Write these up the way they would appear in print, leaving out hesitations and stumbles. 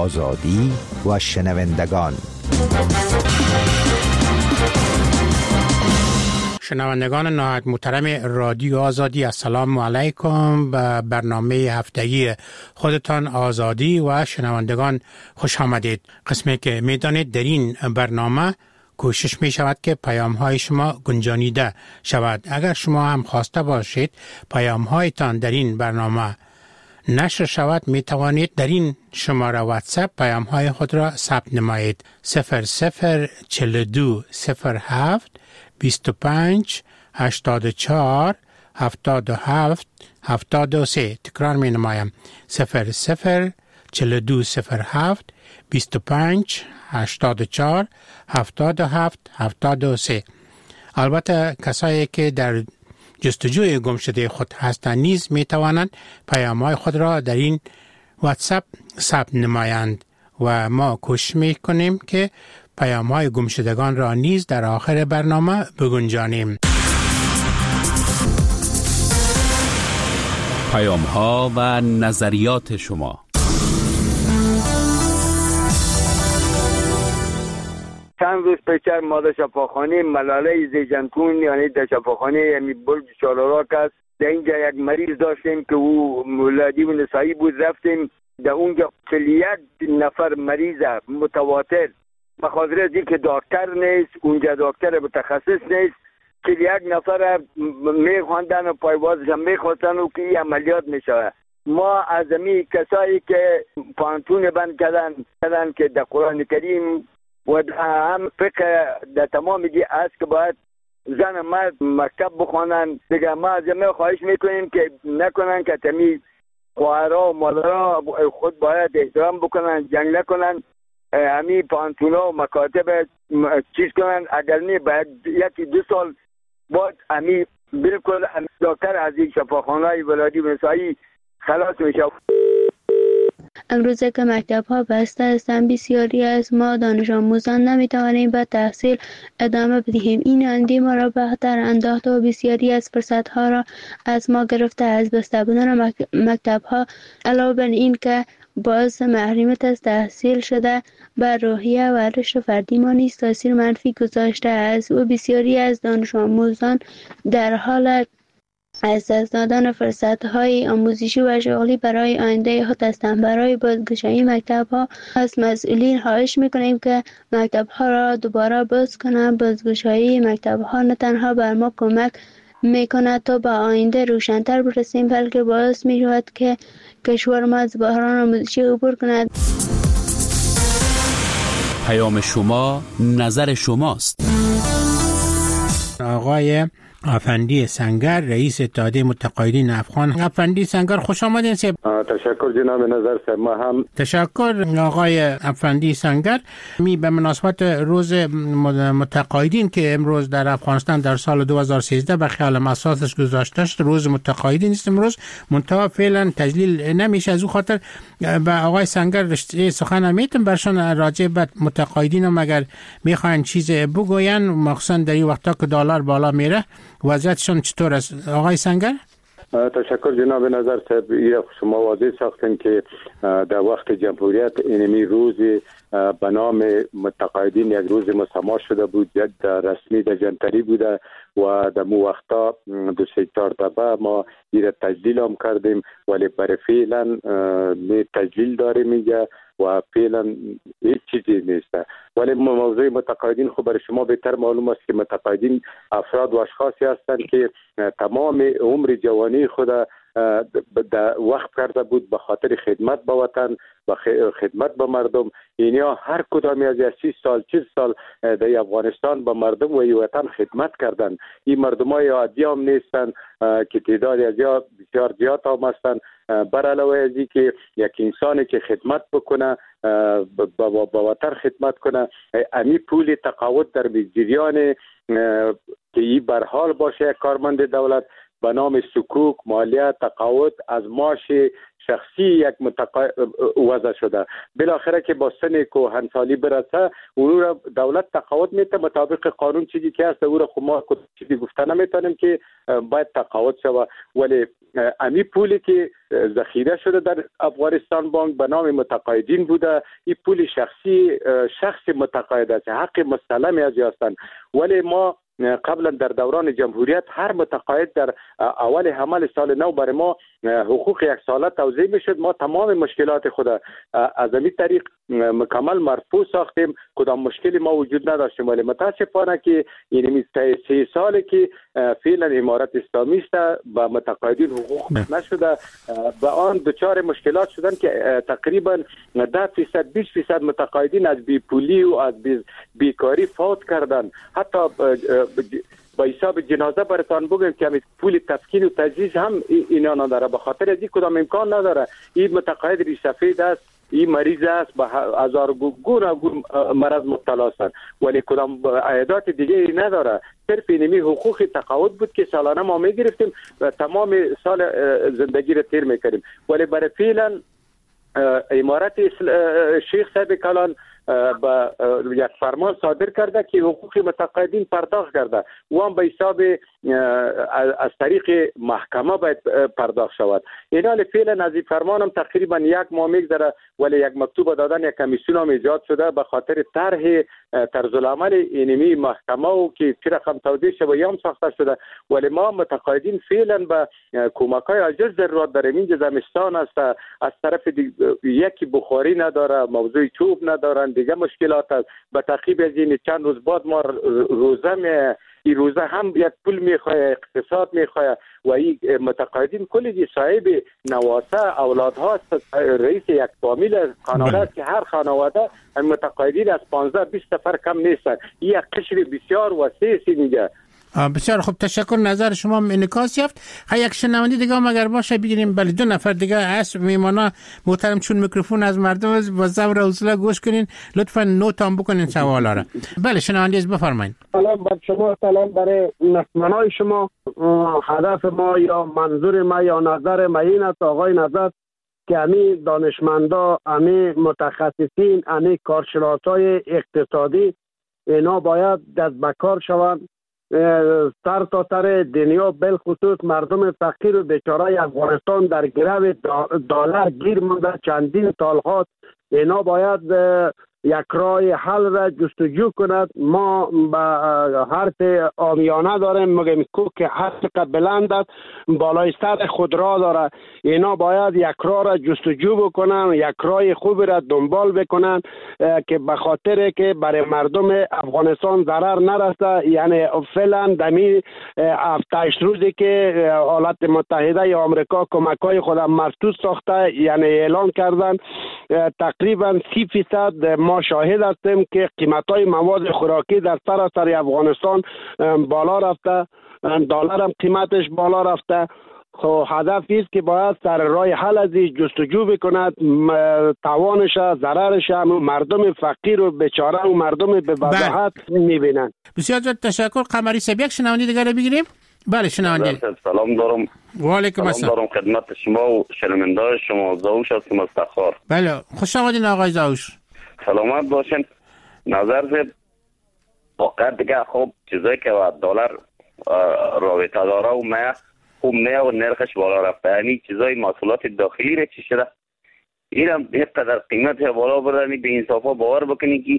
آزادی و شنوندگان. شنوندگان نهایت محترم رادیو آزادی، السلام علیکم. به برنامه هفتگی خودتان آزادی و شنوندگان خوش آمدید. قسمی که میدانید در این برنامه کوشش می شود که پیام های شما گنجانیده شود. اگر شما هم خواسته باشید پیام هایتان در این برنامه نشر شود، می توانید در این شماره واتساپ پیام های خود را ثبت نمایید. 0042 07 25 84 77 73. تکرار می نمایم. 0042 07 25 84 77 73. البته کسایی که در جستجوی گمشده خود هستند نیز می توانند پیام‌های خود را در این واتساپ ثبت نمایند و ما کوشش می کنیم که پیام‌های گمشدگان را نیز در آخر برنامه بگنجانیم. پیام‌ها و نظریات شما. چند روز پیشتر ما در شفاخانه ملاله زیجنتون، یعنی در شفاخانه یعنی برج چالوراک است، در اینجا یک مریض داشتیم که او ولادی و نسایی بود. رفتیم در اونجا 41 نفر مریض متواتر، بخاطر از اینکه دکتر نیست اونجا، دکتر متخصص نیست، 41 نفر میخواندن و پایوازش هم میخواستن و که این عملیات میشه. ما از امی کسایی که پانتون بند کردن که در قرآن کریم و هم فقه در تمام دی است که باید زن مرد مکتب بخوانن دیگه، ما از همه خواهش میکنیم که نکنن که تمی خواهرها و مادرها خود باید احترام بکنن، جنگ نکنن، همی پانتونا و مکاتب چیز کنن. اگر نه باید 1-2 سال بعد همی بالکل دکتر از این شفاخانه‌های ولادی و نسایی خلاص میشه. امروزه که مکتب ها بسته هستند، بسیاری از ما دانش آموزان نمیتوانیم به تحصیل ادامه بدهیم. این اندی ما را به خطر انداخته و بسیاری از فرصت ها را از ما گرفته. از بسته بودن مکتب ها علاوه بر این که باعث محرومیت از تحصیل شده، بر روحیه و رشد فردی ما نیز تاثیر منفی گذاشته است و بسیاری از دانش آموزان در حال از دست دادن فرصت‌های آموزشی و شغلی برای آینده خود هستند. برای بازگشایی مکتب‌ها از مسئولین خواهش می‌کنیم که مکتب‌ها را دوباره باز کنند. بازگشایی مکتب‌ها نه تنها بر ما کمک می‌کند تا به آینده روشن‌تر برسیم، بلکه باعث می‌شود که کشور ما از بحران آموزشی عبور کند. پیام شما، نظر شماست. آقای افندی سنگر، رئیس اتحادیه متقاعدین افغان. افندی سنگر خوش آمدین. تشکر جناب نظر صاحب. ما هم تشکر آقای افندی سنگر. به مناسبت روز متقاعدین که امروز در افغانستان در سال 2013 به خیال اساسش گذاشته شد، روز متقاعدین است امروز، منتها فعلا تجلیل نمیشه. از او خاطر به آقای سنگر سخن میتم برشان راجع به متقاعدین، مگر میخواین چیز بگوین، مخصوصا در این وقتا که دلار بالا میره وضعیتشون چطور است آقای سنگر؟ تشکر جناب نظر صاحب. شما واضح ساختن که در وقت جمهوریت اینمی روز به نام متقاعدین یک روز مسما شده بود، در رسمی در جنتری بوده و در مو وقتا 2-4 دفعه ما ایره تجلیل هم کردیم، ولی برای فعلا نه تجلیل داره میگه و فعلا هیچ چیزی نیست. ولی موضوع متقاعدین خب برای شما بهتر معلوم است که متقاعدین افراد و اشخاصی هستند که تمام عمر جوانی خود در وقت کرده بود به خاطر خدمت به وطن و خدمت به مردم. اینها هر کدامی از 30 سال 40 سال در افغانستان به مردم و وطن خدمت کردند. این مردمای عادی هم نیستند که تعداد از بسیار زیاد هم هستند. بر علاوه از این که یک انسانی که خدمت بکنه با وطن خدمت کنه، امی پول تقاعد در جریان که این برحال باشه کارمند دولت به نام سکوک، مالیه، تقاعد از معاش شخصی یک وضع شده. بالاخره که با سن کهنسالی برسه او را دولت تقاعد میده مطابق قانون. چیزی که هست او را ما چیزی گفته نمیتونیم که باید تقاعد شود. ولی امی پولی که ذخیره شده در افغانستان بانک به نام متقاعدین بوده، این پول شخص متقاعد است، حق مسلم از هستند. ولی ما قبلا در دوران جمهوریت هر متقاعد در اول حمل سال نو برای ما حقوق یک ساله توزیع میشد. ما تمام مشکلات خود از این طریق مکمل مرفوع ساختیم، کدام مشکلی ما وجود نداشتیم. ولی متاسفانه که این 3 ساله که فعلا امارت اسلامی است با متقاعدین حقوق نشده، به آن دچار مشکلات شدن که تقریبا 10% 20% متقاعدین از بیپولی و از بیکاری فوت کردن. حتی با حساب جنازه براتان بگم که همین پول تسکین و تجهیز هم اینا نداره، به خاطر از این کدام امکان نداره. این متقاعد ریش سفید است، این مریض است، به هزار گونه مرض مبتلا است، ولی کدام عیادات دیگه نداره. صرف اینمی حقوق تقاعد بود که سالانه ما میگرفتیم و تمام سال زندگی رو تیر میکردیم. ولی برای فعلا امارت شیخ صاحب کلان با یک فرمان صادر کرده که حقوق متقاعدین پرداخت کرده و هم به حساب از طریق محکمه باید پرداخت شود. این حال فعلا از این فرمان هم تقریبا 1 ماه میگذره، ولی یک مکتوب دادن یک کمیسیون هم ایجاد شده به خاطر طرح طرز العمل اینمی محکمه و که چه رقم توضیح شده یا هم ساخته شده. ولی ما متقاعدین فعلا به کمک‌های عاجز ضرورت داریم. اینجا زمستان است، از طرف یکی بخاری نداره، موضوع چوب ندارن، دیگه مشکلات است. به تعقیب از این چند روز بعد ما این روزه هم یک پول میخواه، اقتصاد میخواه و این متقاعدین کلی صاحب نواسه اولادها است. رئیس یک فامیل خانواده است که هر خانواده متقاعدین از 15-20 نفر کم نیستن. این یک قشر بسیار وسیع است اینجا. بسیار خوب، تشکر. نظر شما انعکاس یافت. یک شنونده دیگه هم اگر باشه بگیریم. بله 2 نفر دیگه هست میمانا محترم، چون میکروفون از مردم با صبر و حوصله گوش کنین، لطفا نوت هم بکنین سوالا را. بله شنونده از بفرمایید. سلام بر شما، سلام برای نسمنای شما. هدف ما یا منظور ما یا نظر ما این است آقای نظر که امی دانشمندا، امی متخصصین، امی کارشناسای اقتصادی اینا باید دست به کار شوند. سر تا سر دنیا بالخصوص مردم فقیر و بیچاره افغانستان در گرو دلار گیر مونده چندین سال هاست. اینا باید یک راه حل را جستجو کند. ما به حرف عامیانه داریم میگیم که هر چقدر بلند است بالای سر خود را داره. اینا باید یک راه را جستجو بکنن، یک راه خوبی را دنبال بکنن که به خاطر که برای مردم افغانستان ضرر نرسه. یعنی فعلا دمی 7-8 روزی که ایالات متحده یا آمریکا کمک‌های خود مردود ساخته، یعنی اعلان کردن تقریبا 30% ما شاهد هستیم که قیمت‌های مواد خوراکی در سراسر افغانستان بالا رفته، دلار هم قیمتش بالا رفته. خب هدف است که باید سر راه حل از جستجو بکند، توانش ضررش هم مردم فقیر و بیچاره و مردم به بداهت میبینن. بسیار تشکر. قمری صاحب یک شنونده دیگه رو بگیریم. بله شنونده. سلام دارم. و علیکم السلام. دارم خدمت شما و شنونده شما. زاوش هستم از تخار. بله خوش آمدین آقای زاوش. سلامت باشین. نظر زد واقعا دیگه خوب چیزایی که دلار رابطه داره و ما خوب نه و نرخش بالا رفته. یعنی چیزای محصولات داخلی را چی شده این هم اینقدر قیمت بالا بردنی به انصافا باور بکنی که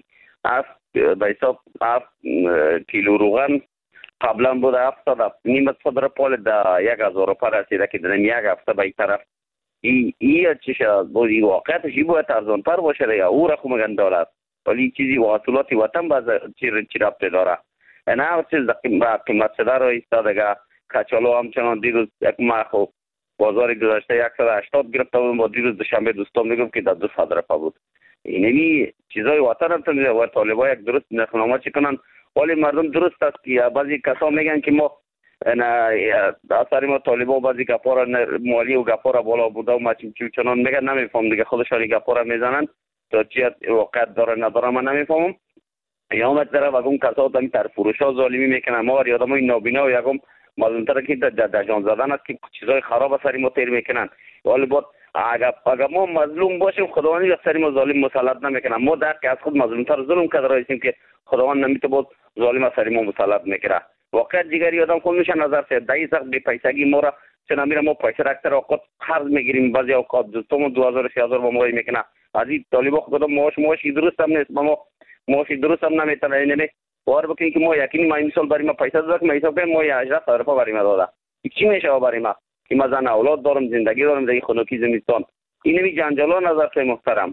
به حساب 7 کیلو روغن قبلا بود 700 نیمت صدر پال دا 1000 روپا رسیده که دنم یک هفته به این طرف این چی شد بود. این واقعیتش این باید ارزان تر باشه یا او را خو مگن دولت، ولی چیزی محصولات وطن باز چی ربطه داره. نه هر چیز قیمت شده رو ایستادگه. کچالو همچنان دیروز یک مخو بازار گذشته 180 گرفته بود، با دیروز دوشنبه دوستان میگم که در 200 روپا بود. اینمی چیزای وطن هم تنیده و طالبا یک درست نرخنامه چی کنن، ولی مردم درست است که بعضی کسا میگن که ما اثر ما طالبا بعضی گپارا مالی و گپارا بالا بوده و ما چنان میگن نمیفهم دیگه خودشانی گپارا میزنن تا چی واقعیت داره نداره من نمیفهمم. یا هم طرف اگم کسا دمی تر فروشا ظالمی میکنن. ما یادم این نابینا و یکم مظلومتر که در جان زدن است که چیزای خراب سر ما تیر میکنن. ولی بعد اگر ما مظلوم باشیم خداوند از سر ما ظالم مسلط نمیکنه. ما در که از خود مظلومتر ظلم کرده رایسیم که خداوند نمیته بود ظالم از سر ما مسلط میکنه. واقعا دیگری آدم خود میشه نظر سه دایی سخت بی پیسگی ما را چون میره ما پیسه رکتر اوقات قرض میگیریم، بعضی اوقات دوستمون 2000 3000 با ما میکنه. از این طالبا خدا معاشی درست هم نیست، ما معاشی درست هم نمیتونه. اینه وار بکنیم که ما یقینی ما این سال برای ما پیسه داد که ما حساب کنیم ما 18000 برای ما داده. چی میشه برای ما که ما زن اولاد دارم، زندگی دارم، در خنکی زمستان. این می جنجالا نظر خیلی محترم.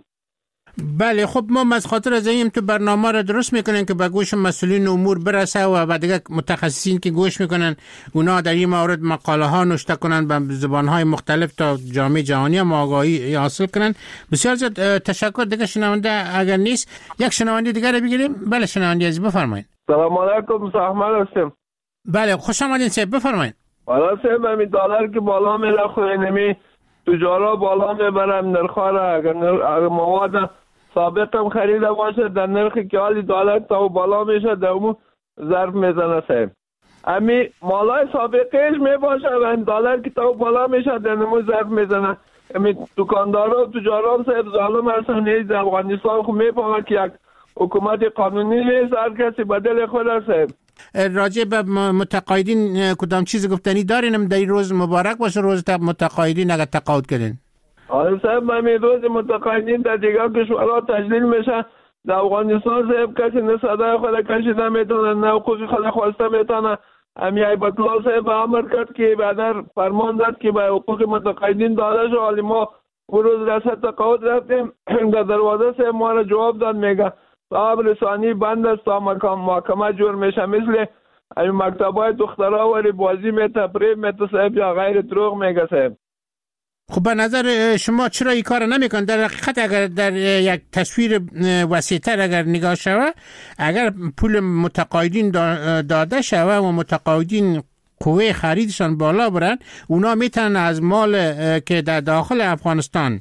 بله خب ما از خاطر از این تو برنامه را درست میکنن که به گوش مسئولین امور برسه و بعد دیگه متخصصین که گوش میکنن اونا در این مورد مقاله ها نوشته کنن به زبان های مختلف تا جامعه جهانی هم آگاهی حاصل کنن. بسیار زیاد تشکر. دیگه شنونده اگر نیست یک شنونده دیگه رو بگیریم. بله شنونده عزیز بفرمایید. سلام علیکم، احمد هستم. بله خوش آمدین صاحب بفرمایید. والا صاحب همین دلار که بالا میره خو نمی تجارا بالا میبرم نرخ‌ها را. اگر مواد سابق هم خریده باشه در نرخی که حالی دلار تا بالا میشه در اون ظرف میزنه صاحب. امی مالای سابقش میباشه و این دلار که تا بالا میشه در اون ظرف میزنه. امی دکاندارا و تجارا صاحب ظالم هستن. نیز افغانستان خو میفهمه که یک حکومت قانونی نیست، هر کسی بدل خود هست. راجع به متقاعدین کدام چیز گفتنی دارین؟ در این روز مبارک باشه روز متقاعدین اگر تقاعد کردین. آره صاحب همین روز متقاعدین در دیگر کشورها تجلیل میشه. در افغانستان صاحب کسی نه صدای خود کشید نمیتونه، نه حقوق خود خواسته میتونه. همین ایبت الله صاحب امر کرد که بعد فرمان داد که به حقوق متقاعدین داده شد. حالی ما اون روز رسد تقاعد رفتیم در دروازه صاحب ما را جواب داد میگه صاحب رسانی بند است تا محکمه جور میشه. مثل این مکتبای دخترها ولی بازی تفریح صاحب یا غیر دروغ میگه صاحب. خب به نظر شما چرا این کار نمیکن؟ در حقیقت اگر در یک تصویر وسیع‌تر اگر نگاه شود، اگر پول متقاعدین داده شود و متقاعدین قوه خریدشان بالا برن، اونا میتونن از مال که در داخل افغانستان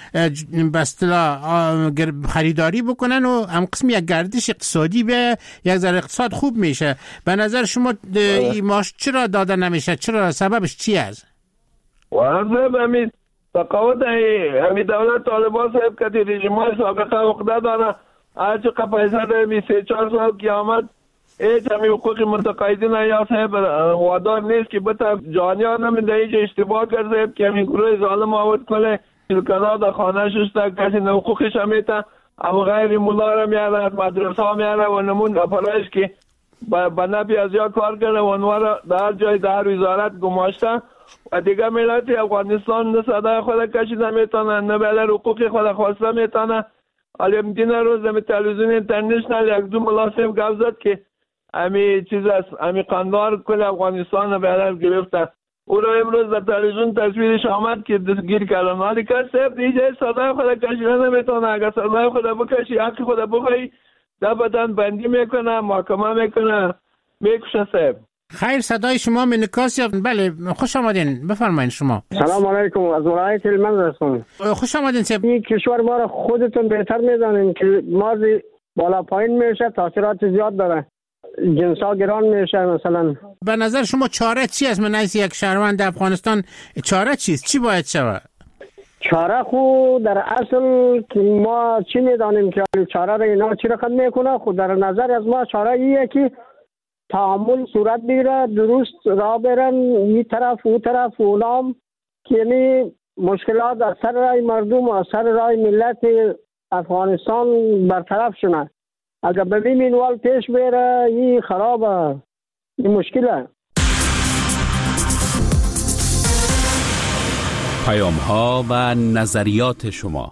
به اصطلاح خریداری بکنن و هم قسم یک گردش اقتصادی به یک ذره اقتصاد خوب میشه. به نظر شما این ماش چرا داده نمیشه؟ چرا سببش چی است؟ واضح همین تقاعد همین دولت طالبان صاحب که رژیم‌های سابقه عقده داره. هرچی پیسه ده 3-4 سال که آمد هیچ همین حقوق متقاعدین یا صاحب وادار نیست که بتا جانیان هم در اینجا اشتباه کرده که همین گروه ظالم آورد کله شلکنا در خانه شسته کسی نه حقوقش همیتا اما غیر مولا را میاره مدرسه ها میاره و نمون اپرایش که به نفی از یا کار کرده و اونوار در جای در وزارت گماشته و دیگه ملت افغانستان نه صدای خود کشید نمیتونه، نه بله حقوق خود خواسته میتونه. حالی امدین روز همی تلویزیون اینترنشنل یک دو ملاسم گفت زد که همی چیز است، همی قندار کل افغانستان بله گرفته. او را امروز در تلویزیون تصویرش آمد که دستگیر کردن. حالی که صرف دیگه صدای خود کشیده نمیتونه. اگر صدای خود بکشی حق خود بخوایی در بدن بندی میکنه، محاکمه میکنه، میکشه صاحب. خیر صدای شما منکاس یا بله خوش آمدین بفرمایید شما. سلام علیکم، از ولایت هلمند هستم. خوش آمدین صاحب. این کشور ما را خودتون بهتر میدانین که ماز بالا پایین میشه، تاثیرات زیاد داره، جنسا گران میشه. مثلا به نظر شما چاره چی است؟ من از یک شهروند افغانستان چاره چیست؟ چی باید شود؟ چاره خود در اصل که ما چی میدانیم که چاره را اینا چی رقم میکنه. خود در نظر از ما چاره ایه که تعامل صورت بگیره، درست راه برن این طرف او طرف اونام که یعنی مشکلات از سر رای مردم و از سر رای ملت افغانستان برطرف شونه. اگر به این منوال پیش بره این خرابه، این مشکله. پیام ها و نظریات شما.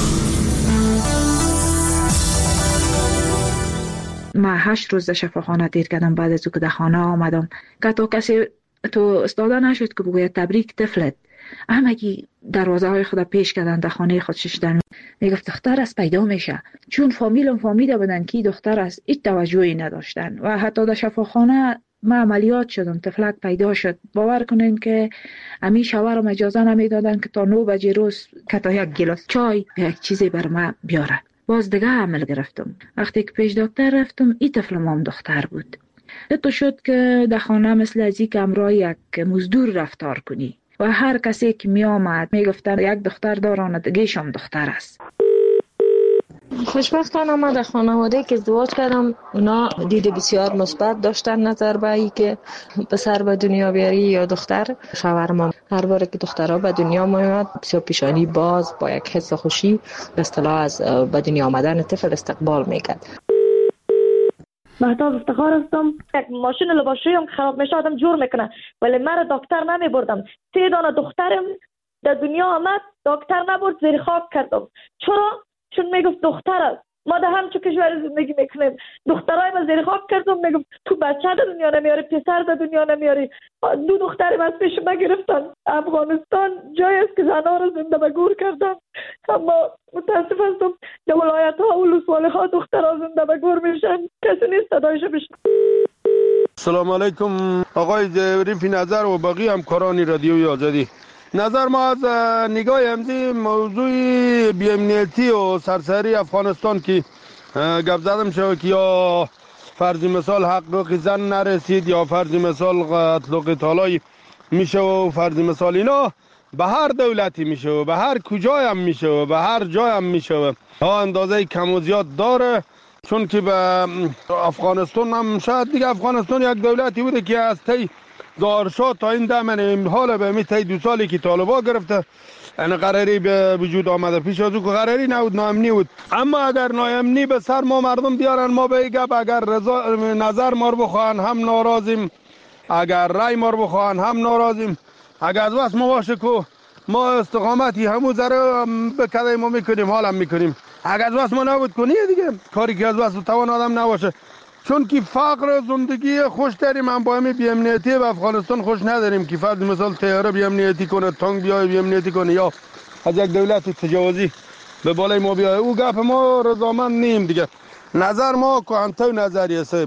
من 8 روز در شفاخانه دیر کردم بعد از که در خانه آمدم که تا کسی تو استاده نشد که بگوید تبریک طفلت. همگی دروازه های خود پیش کردن در خانه خود ششتن. میگفت دختر از پیدا میشه، چون فامیلم فهمیده بودن که دختر از هیچ توجهی نداشتن و حتی در شفاخانه ما عملیات شدم، طفلک پیدا شد. باور کنین که امی شوهرم اجازه نمیدادن که تا 9 بجه روز که تا یک گلاس چای یک چیزی بر ما بیاره. باز دیگه عمل گرفتم. وقتی که پیش دکتر رفتم این طفلم هم دختر بود. تو شد که در خانه مثل از یک امرای یک مزدور رفتار کنی و هر کسی که می آمد می گفتن یک دختر دارن دیگه هم دختر است. خوشبختانه ما در خانواده که ازدواج کردم اونا دید بسیار مثبت داشتن نظر به ای که پسر به دنیا بیاری یا دختر. شوهرم هر بار که دخترها به دنیا میاد بسیار پیشانی باز با یک حس خوشی به اصطلاح از به دنیا آمدن طفل استقبال میکرد. مهتاب افتخار هستم. یک ماشین لباسشویی هم خراب میشه آدم جور میکنه ولی من دکتر نمی بردم. 3 دانه دخترم در دنیا آمد دکتر نبرد زیر خاک کردم. چرا؟ چون میگفت دختر است. ما در همچون کشور زندگی میکنیم. دخترای ما زیر خاک کردم میگفت تو بچه در دنیا نمیاری پسر در دنیا نمیاری. 2 دخترم از پیش ما گرفتن. افغانستان جایی است که زنها را زنده به گور کردن اما متاسف هستم در ولایت ها و ولسوالی ها دخترها زنده به گور میشن. کسی نیست صدایشو بشنوه. سلام علیکم آقای ظریفی نظر و بقیه همکاران رادیوی آزادی. نظر ما از نگاه امضی موضوع بی‌امنیتی و سرسری افغانستان که گپ زدم شد که یا فرض مثال حقوق زن نرسید یا فرض مثال قتل و قتالای میشه و فرض مثال اینا به هر دولتی میشه و به هر کجای هم میشه و به هر جای هم میشه و ها اندازه کم و زیاد داره. چون که به افغانستان هم شاید دیگه افغانستان یک دولتی بوده که از تی دارشا تا این دمن حالا به می تی 2 سالی که طالبا گرفته این قراری به وجود آمده. پیش از او که قراری نبود ناامنی بود. اما اگر ناامنی به سر ما مردم بیارن ما به گپ اگر نظر ما رو بخواهن هم ناراضیم اگر رای ما رو بخواهن هم ناراضیم. اگر از واسه ما باشه که ما استقامتی همو ذره بکده ما میکنیم حالا میکنیم. اگر از واسه ما نبود کنی دیگه کاری که از واسه توان آدم نباشه. چون که فقر زندگی خوش داریم هم با همین بی‌امنیتی به افغانستان خوش نداریم که فرض مثال تیاره بی‌امنیتی کنه تانک بیای بی‌امنیتی کنه یا از یک دولت تجاوزی به بالای ما بیای. او گپ ما رضامند نیم دیگه. نظر ما که انتو نظریه سه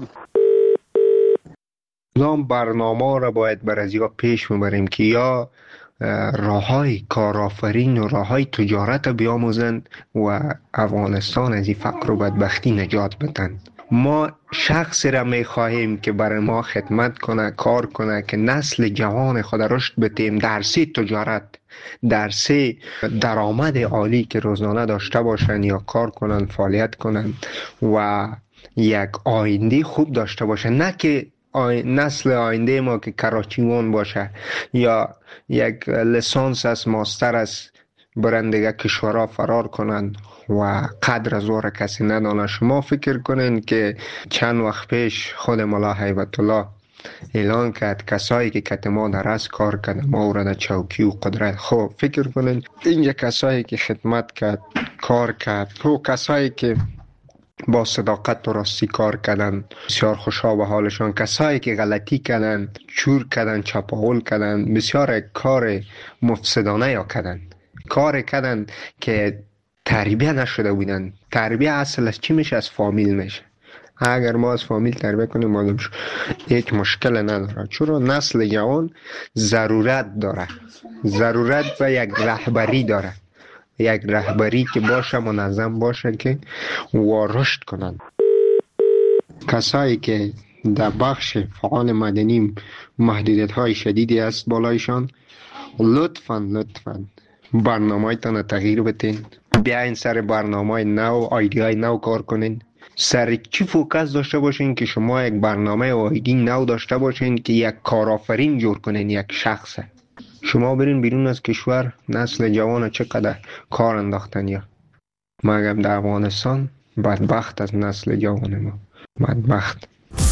نام برنامه را باید بر از یا پیش میبریم که یا راههای کارآفرین و راههای تجارت بیاموزند و افغانستان از این فقر و بدبختی نجات بدن. ما شخصی را میخواهیم که برای ما خدمت کنه کار کنه که نسل جوان خود رشد بدیم در 3 تجارت در 3 درآمد عالی که روزانه داشته باشن یا کار کنن فعالیت کنن و یک آینده خوب داشته باشن. نه که نسل آینده ما که کراچیوان باشه یا یک لیسانس از ماستر از برن دیگه کشورها فرار کنن و قدر از او کسی ندانه. شما فکر کنین که چند وقت پیش خود مولا هیبت الله اعلان کرد کسایی که کتما در از کار کرد ما او را در چوکی و قدرت. خب فکر کنین اینجا کسایی که خدمت کرد کار کرد و کسایی که با صداقت و راستی کار کردن بسیار خوشحال به حالشان. کسایی که غلطی کردن چور کردن چپاول کردن بسیار کار مفسدانه یا کردن که تربیه نشده بودن. تربیه اصلش چی میشه؟ از فامیل میشه. اگر ما از فامیل تربیه کنیم معلوم شد یک مشکل نداره. چرا نسل جوان ضرورت داره به یک رهبری داره. یک رهبری که باشه منظم باشه که رشد کنند. کسایی که در بخش فعال مدنی محدودیت های شدیدی است بالایشان لطفاً برنامه‌تان تغییر بدین. بیاین سر برنامه نو ایده نو کار کنین. سر چی فوکس داشته باشین که شما یک برنامه و ایده نو داشته باشین که یک کارآفرین جور کنین. یک شخصه شما برین بیرون از کشور نسل جوان چقدر کار انداختن یا مگم در افغانستان بدبخت از نسل جوان ما بدبخت.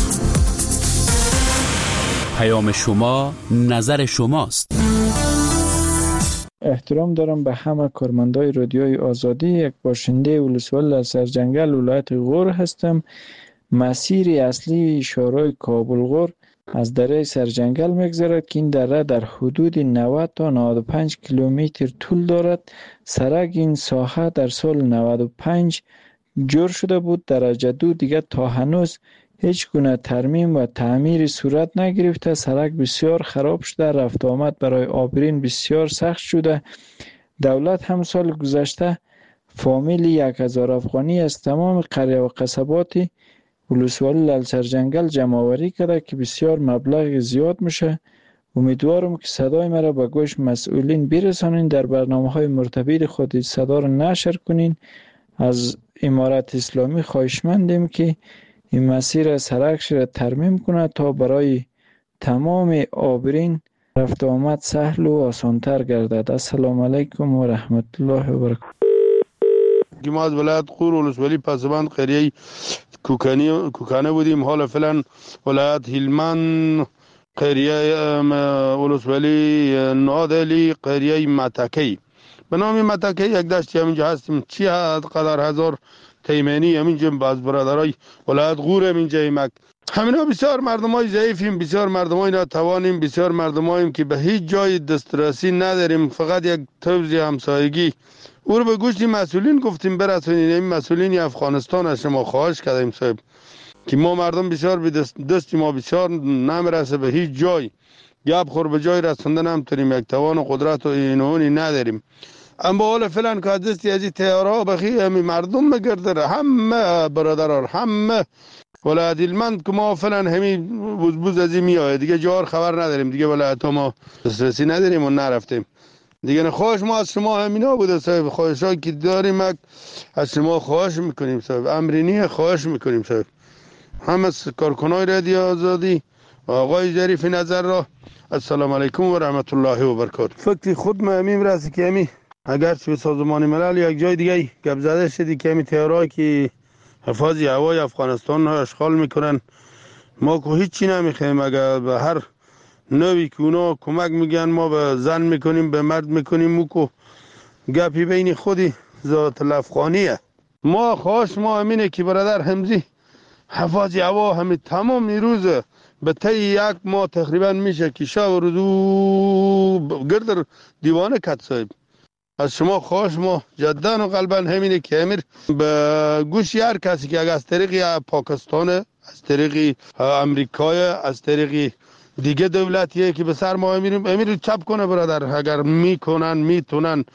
پیام شما نظر شماست. احترام دارم به همه کارمندای رادیوی آزادی. یک باشنده ولسوالی از سرجنگل ولایت غور هستم. مسیر اصلی شورای کابل غور از دره سرجنگل میگذرد که این دره در حدود 90 تا 95 کیلومتر طول دارد. سرک این ساحه در سال 95 جور شده بود. درجه 2 دیگه تا هنوز هیچ گونه ترمیم و تعمیر صورت نگرفته. سرک بسیار خراب شده. رفت آمد برای عابرین بسیار سخت شده. دولت هم سال گذشته فامیل 1000 افغانی از تمام قریه و قصبات ولسوالی لال سرجنگل جمع‌آوری کرده که بسیار مبلغ زیاد میشه. امیدوارم که صدای مرا به گوش مسئولین برسانین، در برنامه‌های مرتبط خود صدا را نشر کنین. از امارت اسلامی خواهشمندیم که این مسیر سرکش را ترمیم کنه تا برای تمام عابرین رفت آمد سهل و آسانتر گردد. السلام علیکم و رحمت الله و برکاته. ما از ولایت غور ولسوالی پسبند قریه کوکانه بودیم. حالا فعلا ولایت هلمند قریه ولسوالی نادلی قریه متکی به نام متکی یک دشتی همینجا هستیم. چی قدر هزار تیمنی همینجا باز برادرای ولایت غور همینجا ایمک. همینا بسیار مردمای ضعیفیم، بسیار مردمای ناتوانیم، بسیار مردماییم که به هیچ جای دسترسی نداریم. فقط یک توزیع همسایگی او رو به گوش مسئولین گفتیم برسونین. این مسئولین افغانستان از شما خواهش کردیم صاحب که ما مردم بسیار به دست ما بسیار نمیرسه به هیچ جای، گپ خور به جای رسوندن هم تونیم یک توان و قدرت و اینونی نداریم. اما حالا فعلا که دستی از این تیارها بخی همی مردم مگرده، همه برادران همه ولایت هلمند که ما فعلا همی بوز از این میآید دیگه جار خبر نداریم دیگه. ولایت ما دسترسی نداریم و نرفتیم دیگه. خواهش ما از شما همینا بوده صاحب، خواهشایی که داریم از شما خواهش میکنیم صاحب، امرینی خواهش میکنیم صاحب. همه کارکنای رادیو آزادی و آقای ظریف نظر را السلام علیکم و رحمت الله و برکاته. فکر خود ما همین راستی که همین اگرچه به سازمان ملل یک جای دیگه گپ زده شدی که همین تیارایی که حفاظی هوای افغانستان را اشغال میکنن، ما که هیچی نمیخوایم. اگر به هر نوی که اونا کمک میگن ما به زن میکنیم به مرد میکنیم، مو که گپی بین خودی ذات الافغانیه. ما خواهش ما همینه که برادر همزی حفاظی هوا همین تمام روز به طی یک ماه تقریبا میشه که شب و روز گردر دیوانه کت صاحب. از شما خواهش ما جدا و قلبا همینه که امیر به گوش هر کسی که اگر از طریق پاکستان، از طریق امریکای، از طریق دیگه دولتیه که به سر ما امیر چپ کنه برادر، اگر میکنن میتونن.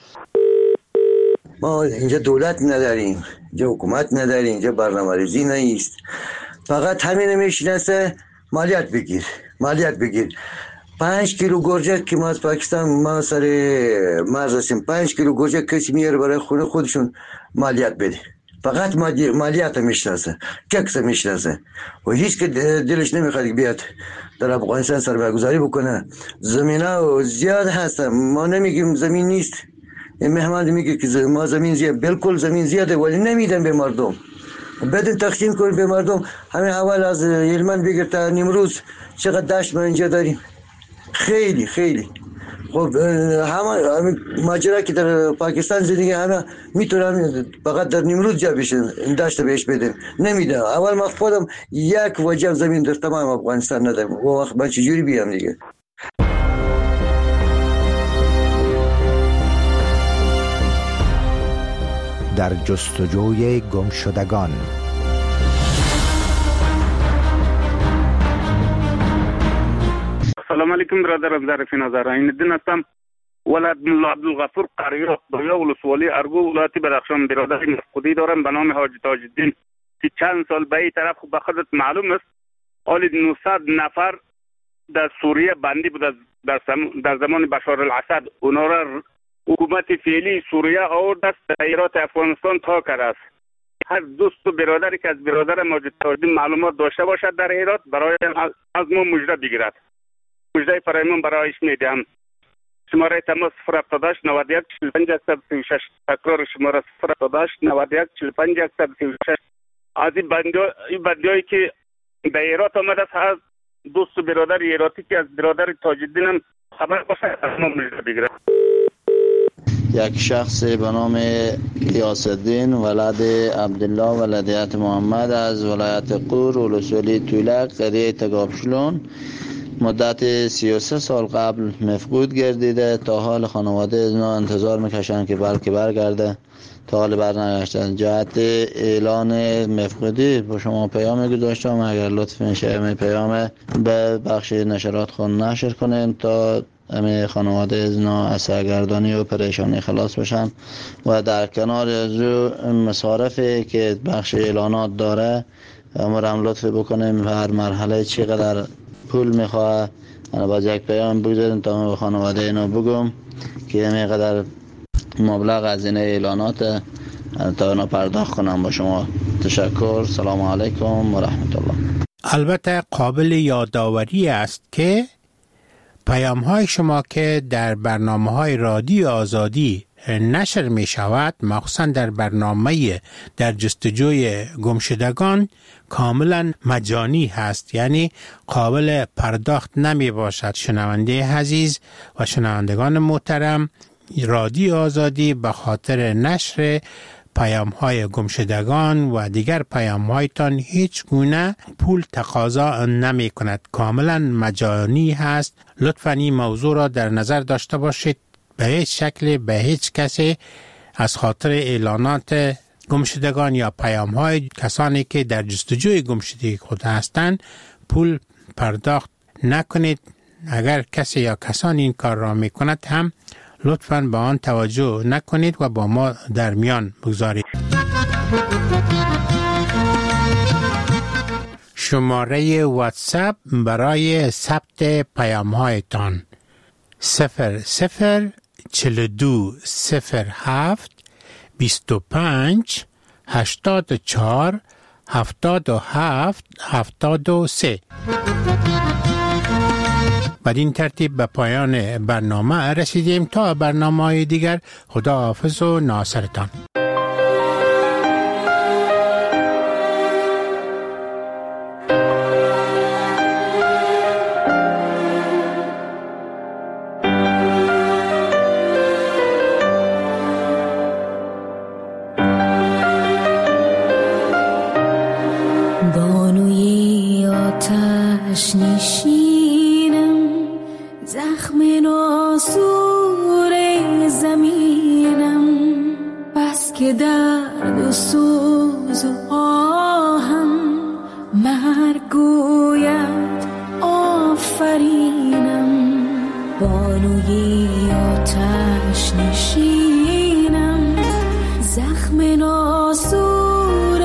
ما اینجا دولت نداریم، اینجا حکومت نداریم، اینجا برنامه‌ریزی نیست. فقط همین میشناسه مالیات بگیر 5 کیلو گرجه که ما از پاکستان ما سر مرز هستیم، 5 کیلو گرجه کسی میاره برای خونه خودشون مالیات بده. فقط مالیات میشناسه، ککس میشناسه و هیچ که دلش نمیخواد بیاد در افغانستان سرمایه‌گذاری بکنه. زمینا زیاد هست، ما نمیگیم زمین نیست. این مهمان میگه که ما زمین زیاد، بالکل زمین زیاده ولی نمیدن به مردم. بدون تقسیم کنیم به مردم. همین اول از هلمند بگیر تا نیمروز چقدر دشت ما اینجا داریم، خیلی خب. همه ماجرا که در پاکستان زندگی همه میتونن فقط در نیمروز جا بشن، این دشت بهش بدن، نمیدن. اول ما خودم یک وجب زمین در تمام افغانستان ندارم، و وقت من چجوری بیام دیگه؟ در جستجوی گمشدگان. سلام علیکم برادرم، ظریف نظر این دین هستم. ولد ملا عبدالغفور قریه دایا ولسوالی ارگو ولایت بدخشان. برادر مفقودی دارم به نام حاجی تاج الدین که چند سال به این طرف به خودت معلوم است حالی 900 نفر در سوریه بندی بود در زمان بشار الاسد. اونا را حکومت فعلی سوریه آورد است ایرات افغانستان تا کرده است. هر دوست و برادری که از برادر ماجد تاج الدین معلومات داشته باشد در ایرات برای از ما مژده بگیرد. مژده فرایمان برایش میدم. شماره تماس 078 91 45 136. تکرار شماره 078 91 45 136. از این بندیایی که به ایرات آمده است، دوست و برادر ایراتی که از برادر تاج الدین هم خبر باشه از ما مژده بگیرد. یک شخص به نام غیاث الدین ولد عبدالله ولدیت محمد از ولایت غور ولسوالی تولک قریه تگابشلون مدت 33 سال قبل مفقود گردیده. تا حال خانواده از اینا انتظار میکشن که بلکه برگرده، تا حال برنگشتن. جهت اعلان مفقودی با شما پیام گذاشتم، اگر لطف میشه پیام به بخش نشرات خود نشر کنین تا همه خانواده از اینا از سرگردانی و پریشانی خلاص بشن و در کنار از مصارفی که بخش اعلانات داره ما هم لطف بکنیم هر مرحله چقدر پول میخواه باز یک پیام بگذاریم تا من به خانواده اینو بگم که اینقدر مبلغ از این اعلانات تا اینا پرداخت کنم. با شما تشکر. سلام علیکم و رحمت الله. البته قابل یادآوری است که پیام های شما که در برنامه های رادیو آزادی نشر می شود، مخصوصا در برنامه در جستجوی گمشدگان، کاملا مجانی هست، یعنی قابل پرداخت نمی باشد. شنونده عزیز و شنوندگان محترم، رادیو آزادی به خاطر نشر پیام های گمشدگان و دیگر پیام هایتان هیچ گونه پول تقاضا نمی کند، کاملا مجانی هست. لطفاً این موضوع را در نظر داشته باشید. به هیچ شکل به هیچ کسی از خاطر اعلانات گمشدگان یا پیام های کسانی که در جستجوی گمشدگی خود هستند پول پرداخت نکنید. اگر کسی یا کسانی این کار را می کند هم لطفاً به آن توجه نکنید و با ما در میان بگذارید. شماره واتساپ برای ثبت پیام هایتان 004207 25 84 77 73. بدین ترتیب به پایان برنامه رسیدیم. تا برنامه دیگر، خداحافظ و ناصرتان. بانوی آتش نشینم، زخم ناسور زمینم، بس که درد و سوز و آهم مرگ گوید آفرینم. بانوی آتش نشینم، زخم ناسور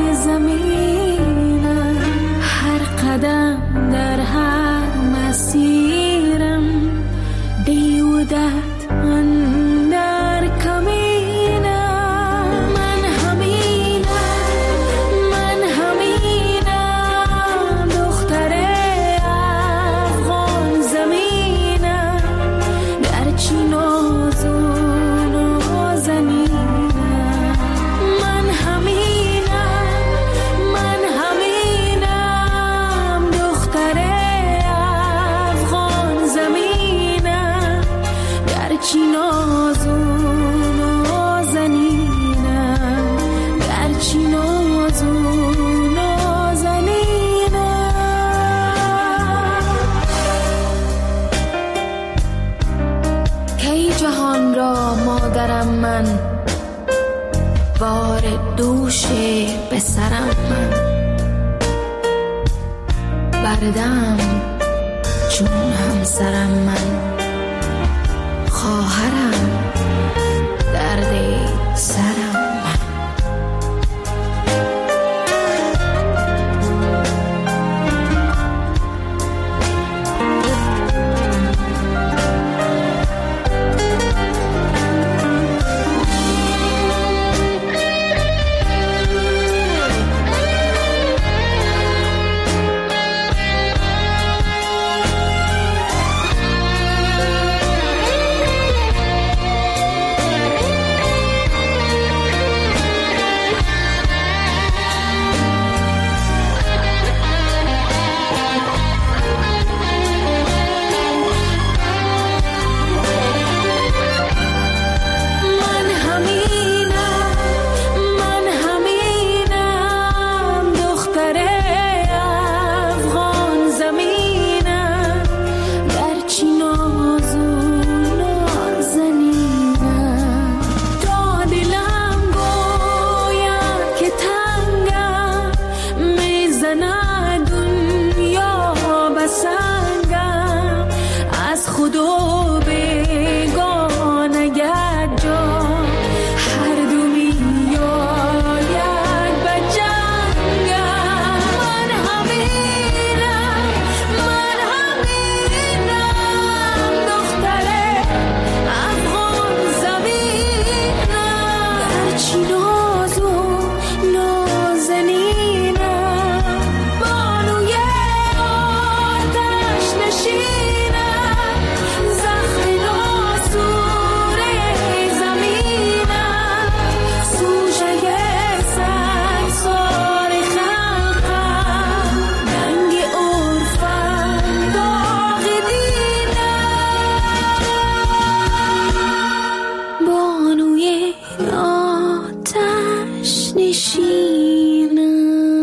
زمینم، هر قدم در هر مسیرم بیودت اندر کمینم. من همینم دختر افغان زمینم، گرچه ناز و نازنینم. من همینم دختر افغان زمینم، گرچه ناز و نازنینم، گرچه ناز و نازنینم. کی جهان را مادرم من، بار دوش به سرم من، بردم چون همسرم من، خواهرم درد سرم من. آتش نشینم.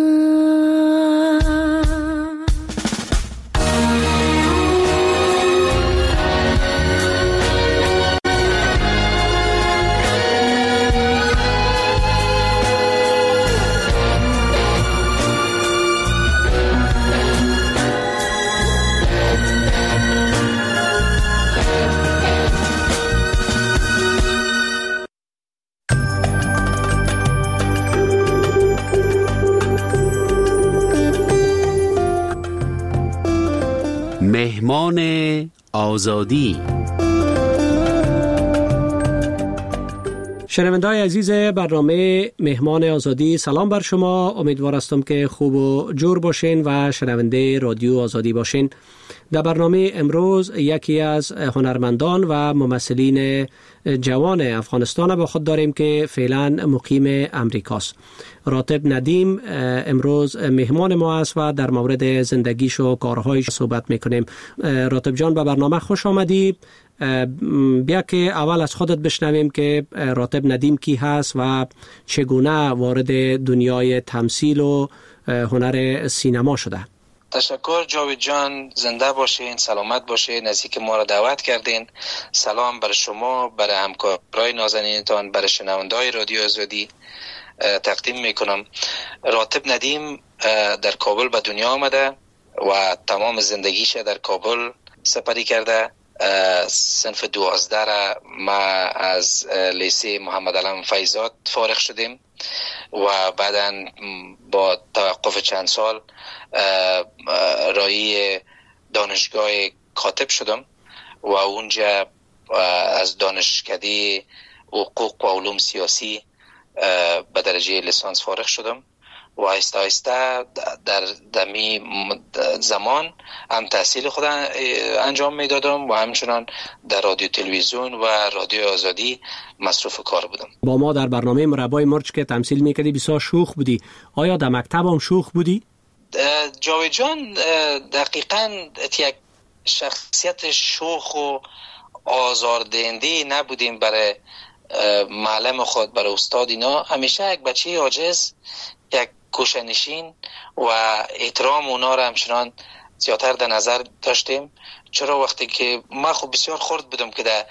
مهمان آزادی. شنونده‌های عزیز برنامه مهمان آزادی، سلام بر شما. امیدوار هستم که خوب و جور باشین و شنونده رادیو آزادی باشین. در برنامه امروز یکی از هنرمندان و ممثلین جوان افغانستان با خود داریم که فعلا مقیم امریکاست. راتب ندیم امروز مهمان ما است و در مورد زندگیش و کارهایش صحبت میکنیم. راتب جان به برنامه خوش آمدی. بیا که اول از خودت بشنویم که راتب ندیم کی هست و چگونه وارد دنیای تمثیل و هنر سینما شده. تشکر جاوید جان، زنده باشین، سلامت باشین، نزدیک ما را دعوت کردین. سلام بر شما، بر همکارای نازنینتان، بر شنونده‌های رادیو آزادی تقدیم میکنم. راتب ندیم در کابل به دنیا آمده و تمام زندگیش در کابل سپری کرده. صنف 12 را ما از لیسه محمد علم فیضات فارغ شدیم و بعداً با توقف چند سال رای دانشگاه کاتب شدم و اونجا از دانشکده حقوق و علوم سیاسی به درجه لیسانس فارغ شدم و آهسته آهسته در دمی زمان هم تحصیل خود انجام میدادم و همچنان در رادیو تلویزیون و رادیو آزادی مصروف کار بودم. با ما در برنامه مربای مرچ که تمثیل میکردی بسیار شوخ بودی. آیا در مکتب هم شوخ بودی؟ جاوید جان، دقیقاً یک شخصیت شوخ و آزاردهنده نبودیم برای معلم خود، برای استاد. اینا همیشه یک بچه عاجز، یک کوشنشین و احترام اونا را همچنان زیادتر در نظر داشتیم. چرا وقتی که من خب بسیار خرد بودم که در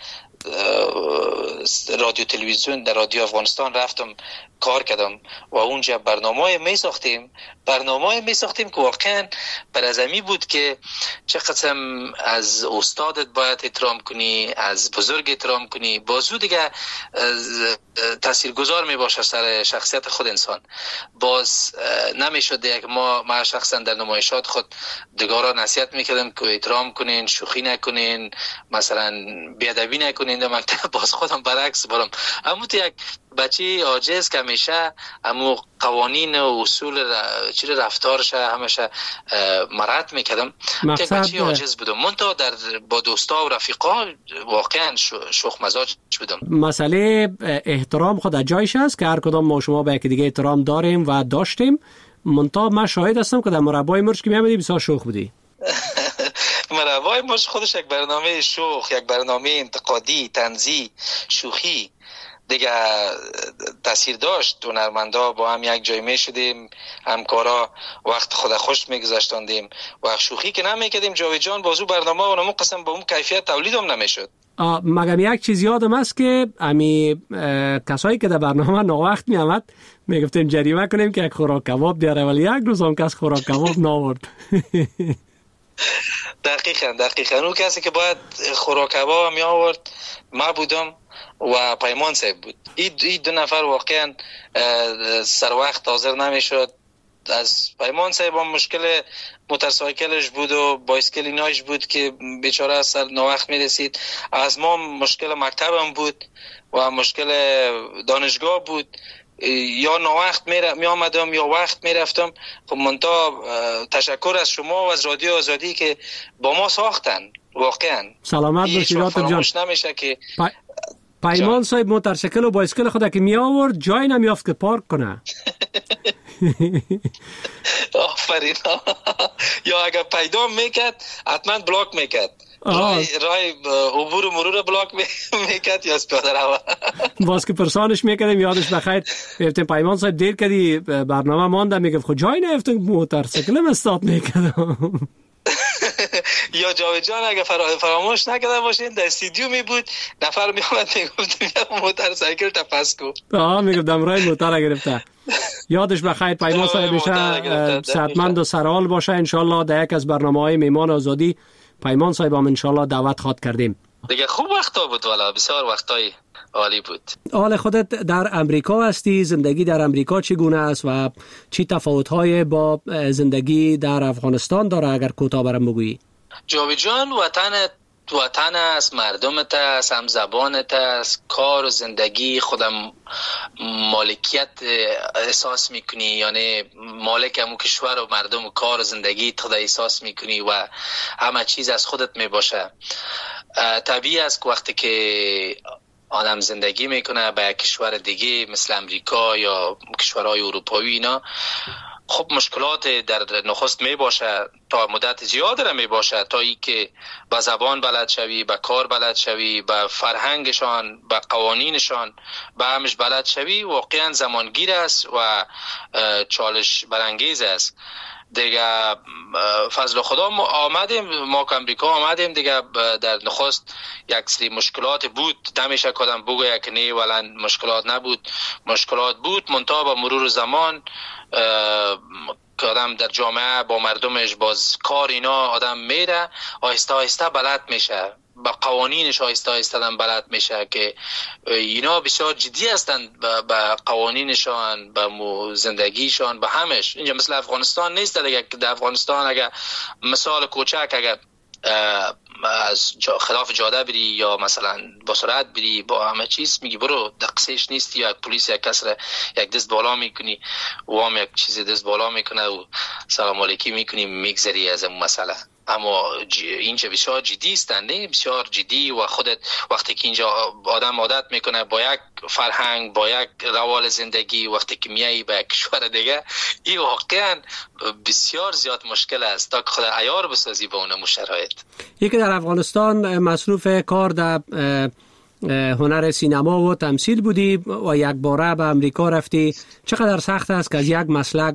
رادیو تلویزیون در رادیو افغانستان رفتم کار کردم و اونجا برنامه می ساختیم که واقعا بر از امی بود که چه قسم از استادت باید احترام کنی، از بزرگ احترام کنی، بازو دیگه تاثیرگذار می باشه سر شخصیت خود انسان. باز نمیشد یک ما شخصا در نمایشات خود دیگران نصیحت میکردم که احترام کنین، شوخی نکنین، مثلا بیادبی نکنین. در مکتب باز خودم برعکس برم، اما تو یک بچه عاجز که همیشه امو قوانین و اصول رفتارش همیشه مراعات میکردم که بچه عاجز بودم. من تا با دوستا و رفیقا واقعا شوخ مزاج بودم. مسئله احترام خود از جایش است که هر کدام ما شما به یک دیگه احترام داریم و داشتیم. من شاهد هستم که در مربای مرچ که میامدی بسیار شوخ بودی. مربای مرچ خودش یک برنامه شوخ، یک برنامه انتقادی، طنزی، شوخی دیگه تاثیر داشت. هنرمندا با هم یک جای می شدیم، همکارا وقت خود خوش میگذاشتاندیم و شوخی که نمیکردیم. جاوید جان بازو برنامه و نمون قسم با اون کیفیت تولید هم نمیشد. مگم یک چیز یادم است که امی کسایی که در برنامه ناوقت می آمد میگفتیم جریمه کنیم که یک خوراک کباب بیاره، ولی یک روز هم کس خوراک کباب ناورد. دقیقاً اون کسی که باید خوراک کباب می آورد ما بودم و پیمان صاحب بود. این دو نفر واقعا سر وقت حاضر نمیشد. از پیمان صاحب هم مشکل موتورسایکلش بود و بایسکل ایناش بود که بیچاره سر ناوقت میرسید. از ما مشکل مکتبم بود و مشکل دانشگاه بود. یا ناوقت می آمدم یا وقت می رفتم. خب منتها تشکر از شما و از رادیو آزادی که با ما ساختن. واقعا سلامت باشید راتب جان. نمیشه که پیمان صاحب موتورسایکل و بایسکل خود که می آورد جای نمیافت که پارک کنه. آفرین. یا اگر پیدا میکرد حتما بلاک میکرد. رای عبور و مرور بلاک میکرد یا از پیاده رو باز که پرسانش میکردیم یادش بخیر گفتیم پیمان صاحب دیر کردی برنامه مانده میگفت خود جای نفتن موتورسیکلم استارت میکردم. یا جاوید جان اگه فراموش نکرده باشین در استودیو می بود نفر می اومد میگفت موتورسیکل تپس کو میگفتم رای موتور گرفته. یادش بخیر پیمان صاحب میشه صحتمند و سرحال باشه ان شاء الله. در یک از برنامه‌های میهمان آزادی پیمان صاحب هم ان شاء الله دعوت خواد کردیم. دیگه خوب وقتا بود والا بسیار وقتای عالی بود. حال خودت در امریکا هستی، زندگی در امریکا چگونه است و چی تفاوت‌های با زندگی در افغانستان داره اگر کوتاه برام بگویی؟ جاوید جان وطن است، مردمت است، هم زبانت است، کار و زندگی خودم مالکیت احساس میکنی، یعنی مالک همون کشور و مردم و کار و زندگی خود احساس میکنی و همه چیز از خودت میباشه. طبیعی است که وقتی که آدم زندگی میکنه به کشور دیگه مثل امریکا یا کشورهای اروپایی اینا، خب مشکلات در نخست می باشه، تا مدت زیاد را می باشه، تا ای که با زبان بلد شوی، با کار بلد شوی، با فرهنگشان، با قوانینشان با همش بلد شوی، واقعا زمانگیر است و چالش برانگیز است دیگه. فضل خدا ما که امریکا آمدیم دیگه، در نخست یک سری مشکلات بود، نمیشه کدام بگویه که نه ولی مشکلات نبود، مشکلات بود، منتها با مرور زمان که آدم در جامعه با مردمش باز کار اینا آدم میره، آهسته آهسته بلد میشه، با قوانینش آهسته آهسته بلد میشه که اینا بسیار جدی هستن با قوانینشان، با زندگیشان، با همش. اینجا مثل افغانستان نیست دیگه. در افغانستان اگر مثال کوچک اگر از خلاف جاده بری یا مثلا با سرعت بری با همه چیز میگی برو، دقیقش نیست، یا پلیس یک کس را یک دست بالا میکنی و هم یک چیز دست بالا میکنه و سلام علیکی میکنی میگذری از اون مسئله. اما اینجا بسیار جدی هستند، بسیار جدی و خودت وقتی که اینجا آدم عادت میکنه با یک فرهنگ، با یک روال زندگی، وقتی که میایی به کشور دیگه این واقعا بسیار زیاد مشکل است تا که خود عیار بسازی به اون شرایط. یکی در افغانستان مصروف کار در هنر سینما و تمثیل بودی و یک باره به امریکا رفتی. چقدر سخت است که از یک مسلک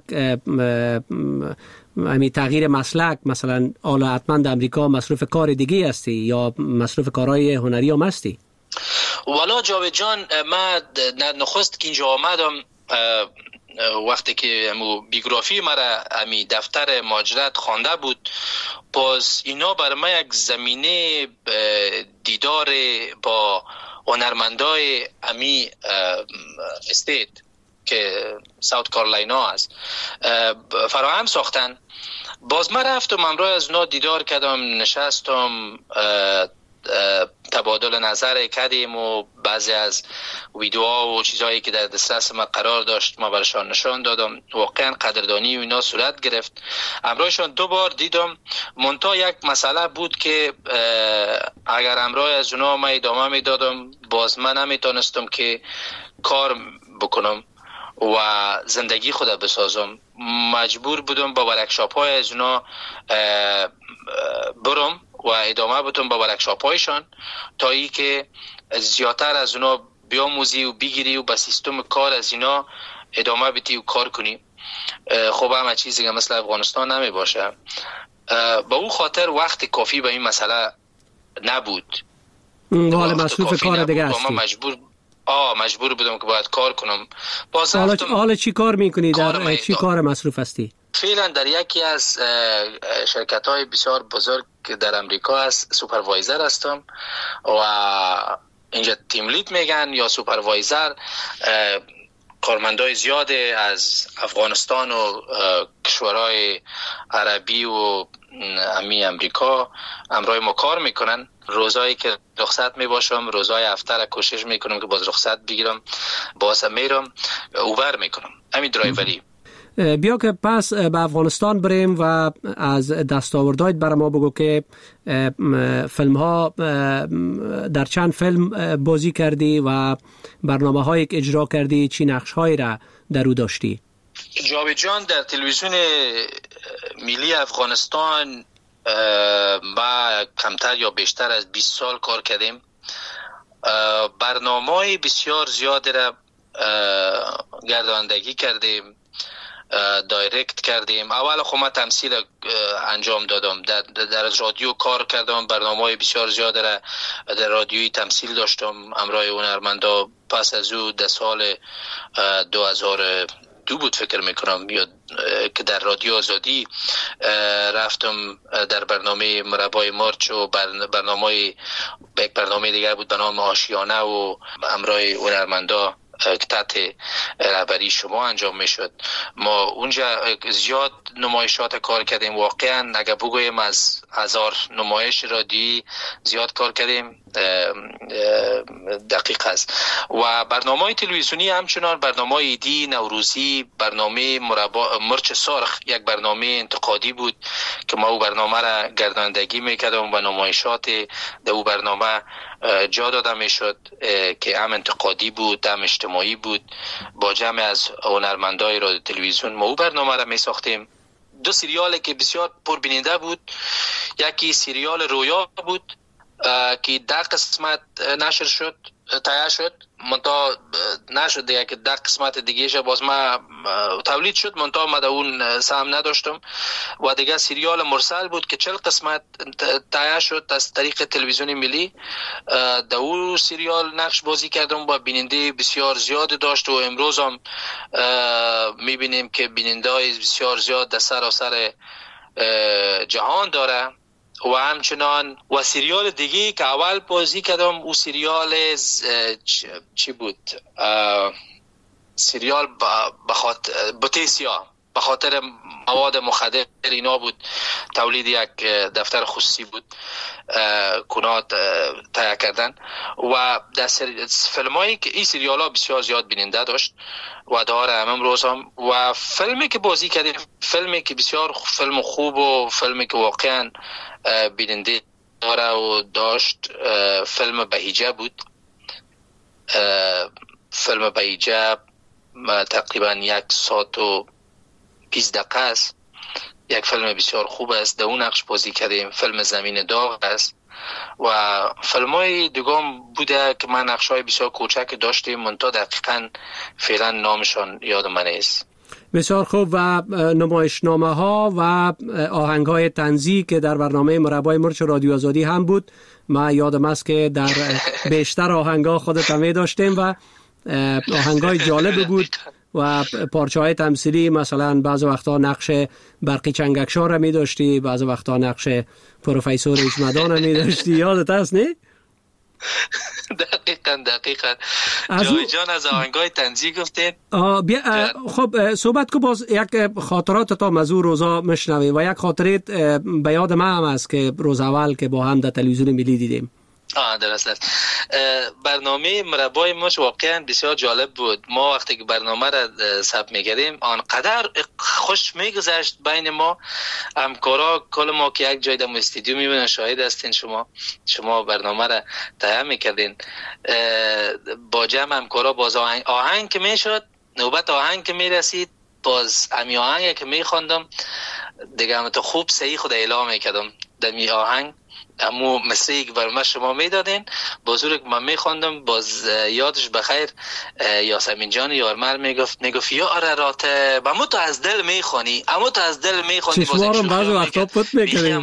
تغییر مسلک، مثلا حالا حتما در امریکا مصروف کار دیگه هستی یا مصروف کارهای هنری هم هستی؟ والا جاوید جان، من نخست که اینجا آمدم وقتی که بیوگرافی مرا امی دفتر مهاجرت خوانده بود، باز اینا برای من یک زمینه دیدار با هنرمندای امی استیت که ساوت کارولاینا است فراهم ساختن. باز من رفتم امروز از اونا دیدار کردم، نشستم، تبادل نظر کردیم و بعضی از ویدیوها و چیزهایی که در دسترس ما قرار داشت ما برشان نشان دادم. واقعا قدردانی و اینا صورت گرفت. امروزشان 2 بار دیدم، منتها یک مسئله بود که اگر امروز از اونا ما ادامه میدادم باز من نمیتونستم که کار بکنم و زندگی خود بسازم. مجبور بودم با ورکشاپ های از اونا برم و ادامه بدم با ورکشاپ هایشان تا ای که زیادتر از اونا بیاموزی و بگیری و با سیستم کار از اینا ادامه بدی و کار کنی. خب همه چیزی که مثل افغانستان نمی باشه. با اون خاطر وقت کافی به این مسئله نبود. حال مصروف کار دیگه هستی. مجبور بودم که باید کار کنم. حالا چی کار میکنی؟ در چی کار مصروف هستی؟ فعلا در یکی از شرکت های بسیار بزرگ در امریکا هست سوپروایزر هستم و اینجا تیم لید میگن یا سوپروایزر. کارمندای زیاد از افغانستان و کشورهای عربی و امریکا امرای ما کار میکنن. روزایی که رخصت میباشم، روزای هفته را کوشش میکنم که باز رخصت بگیرم، باز میرم اوبر میکنم، همین درایوری. بیا که پس به افغانستان بریم و از دستاوردهایت برای ما بگو که فیلم ها در چند فیلم بازی کردی و برنامه هایی که اجرا کردی چی نقش هایی را در او داشتی؟ جاوید جان، در تلویزیون ملی افغانستان ما کمتر یا بیشتر از 20 سال کار کردیم. برنامه‌های بسیار زیاد را گرداندگی کردیم، دایرکت کردیم. اول خب من تمثیل انجام دادم، در رادیو کار کردم، برنامه‌های بسیار زیاد را در رادیویی تمثیل داشتم همراه هنرمندا. پس از او در سال 2002 بود فکر میکنم یا که در رادیو آزادی رفتم در برنامه مربای مرچ و یک برنامه دیگر بود به نام آشیانه و همراه هنرمندا که تحت رهبری شما انجام میشد. ما اونجا زیاد نمایشات کار کردیم. واقعا اگر بگویم از 1000 نمایش رادیویی زیاد کار کردیم، دقیق است. و برنامه‌های تلویزیونی همچنان برنامه ایدی، نوروزی، برنامه مرچ سرخ یک برنامه انتقادی بود که ما او برنامه را گرداندگی میکردم و نمایشات در او برنامه جا داده میشد که هم انتقادی بود هم اجتماعی بود. با جمع از هنرمندای رادیو تلویزیون ما او برنامه را می ساختیم. 2 سریالی که بسیار پربیننده بود، یکی سریال رویا بود که 10 قسمت نشر شد، تایید شد، منتها نشد دیگه که 10 قسمت دیگه باز ما تولید شد، منتها ما در اون سهم نداشتم. و دیگه سریال مرسل بود که 40 قسمت تایید شد از طریق تلویزیون ملی. در اون سریال نقش بازی کردم و بیننده بسیار زیاد داشت و امروز هم میبینیم که بیننده های بسیار زیاد در سراسر جهان داره. و همچنان و سریال دیگه که اول بازی کردم او سریال چی بود؟ سریال به خاطر مواد مخدر اینا بود، تولید یک دفتر خصوصی بود کنات تهیه کردن. و در فیلمایی که این سریال ها بسیار زیاد بیننده داشت و داره امروز هم. و فیلمی که بازی کردیم، فیلمی که بسیار فیلم خوب و فیلمی که واقعا بیننده داره و داشت، فیلم بهیجه بود. فیلم بهیجه تقریبا 1 ساعت و 20 دقیقه است. یک فیلم بسیار خوب است، در اون نقش بازی کردیم. فیلم زمین داغ است و فیلم های دیگام بوده که من نقش های بسیار کوچک داشتیم، منتها دقیقا فعلا نامشان یاد من نیست. بسیار خوب. و نمایشنامه ها و آهنگ های طنزی که در برنامه مربای مرچ رادیو آزادی هم بود، ما یادم است که در بیشتر آهنگ ها خودت هم داشتیم و آهنگ های جالب بود و پارچه های تمثیلی، مثلا بعض وقتا نقش برقی چنگکشار را می داشتی، بعض وقتا نقش پروفیسور ایشمدان را می داشتی. یادت هست نه؟ دقیقاً جای جان از آهنگای طنزی گفتین. خب صحبت که باز یک خاطرات تا مزور روزا مشنویم و یک خاطرت به یاد من هم است که روز اول که با هم در تلویزیون ملی دیدیم. درست است. برنامه مربای مرچ واقعا بسیار جالب بود. ما وقتی که برنامه را ثبت می‌کردیم آنقدر خوش می‌گذشت بین ما همکارا، کل ما که یک جای در استودیو می‌بینن، شاهد هستین شما برنامه را تهیه می‌کردین با جمع همکارا. باز آهنگ که میشد، نوبت آهنگ که میرسید، باز امی آهنگ که می‌خواندم دیگه هم تو خوب صحیح خود اعلام می‌کردم در می آهنگ امو مسیحی که برای شما میدادین بازور که من میخواندم. باز یادش بخیر یاسمین جان یارمل میگفت یا ارارات امو تو از دل میخوانی، امو تو از دل میخوانی. چشمارم بعض وقتا پت میکنیم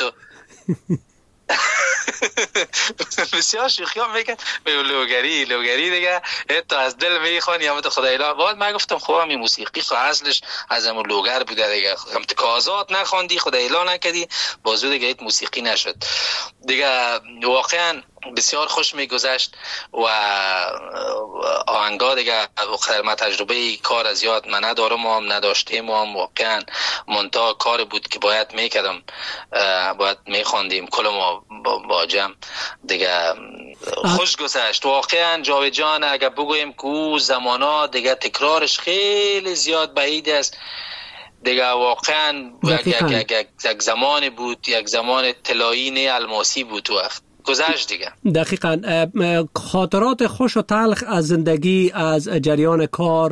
بسیار شوخی هم میکن لوگری دیگه تو از دل میخوانی یا تو خدای لا. بعد من گفتم خب همین موسیقی خب اصلش از همون لوگر بوده دیگه، هم تکازات نخوندی خدای لا نکردی بازو دیگه ایت موسیقی نشد دیگه. واقعا بسیار خوش میگذشت و آهنگا دیگه ما تجربه کار از یاد من ندارم و هم نداشتیم و هم واقعا منتها کار بود که باید میکردم، باید میخواندیم کل ما با جمع دیگه. خوش گذشت واقعا. جاوید جان اگر بگویم که او زمانا دیگه تکرارش خیلی زیاد بعید است دیگه، واقعا یک زمان بود، یک زمان طلایی نه الماسی بود وقت گذشت دیگه. دقیقاً. خاطرات خوش و تلخ از زندگی، از جریان کار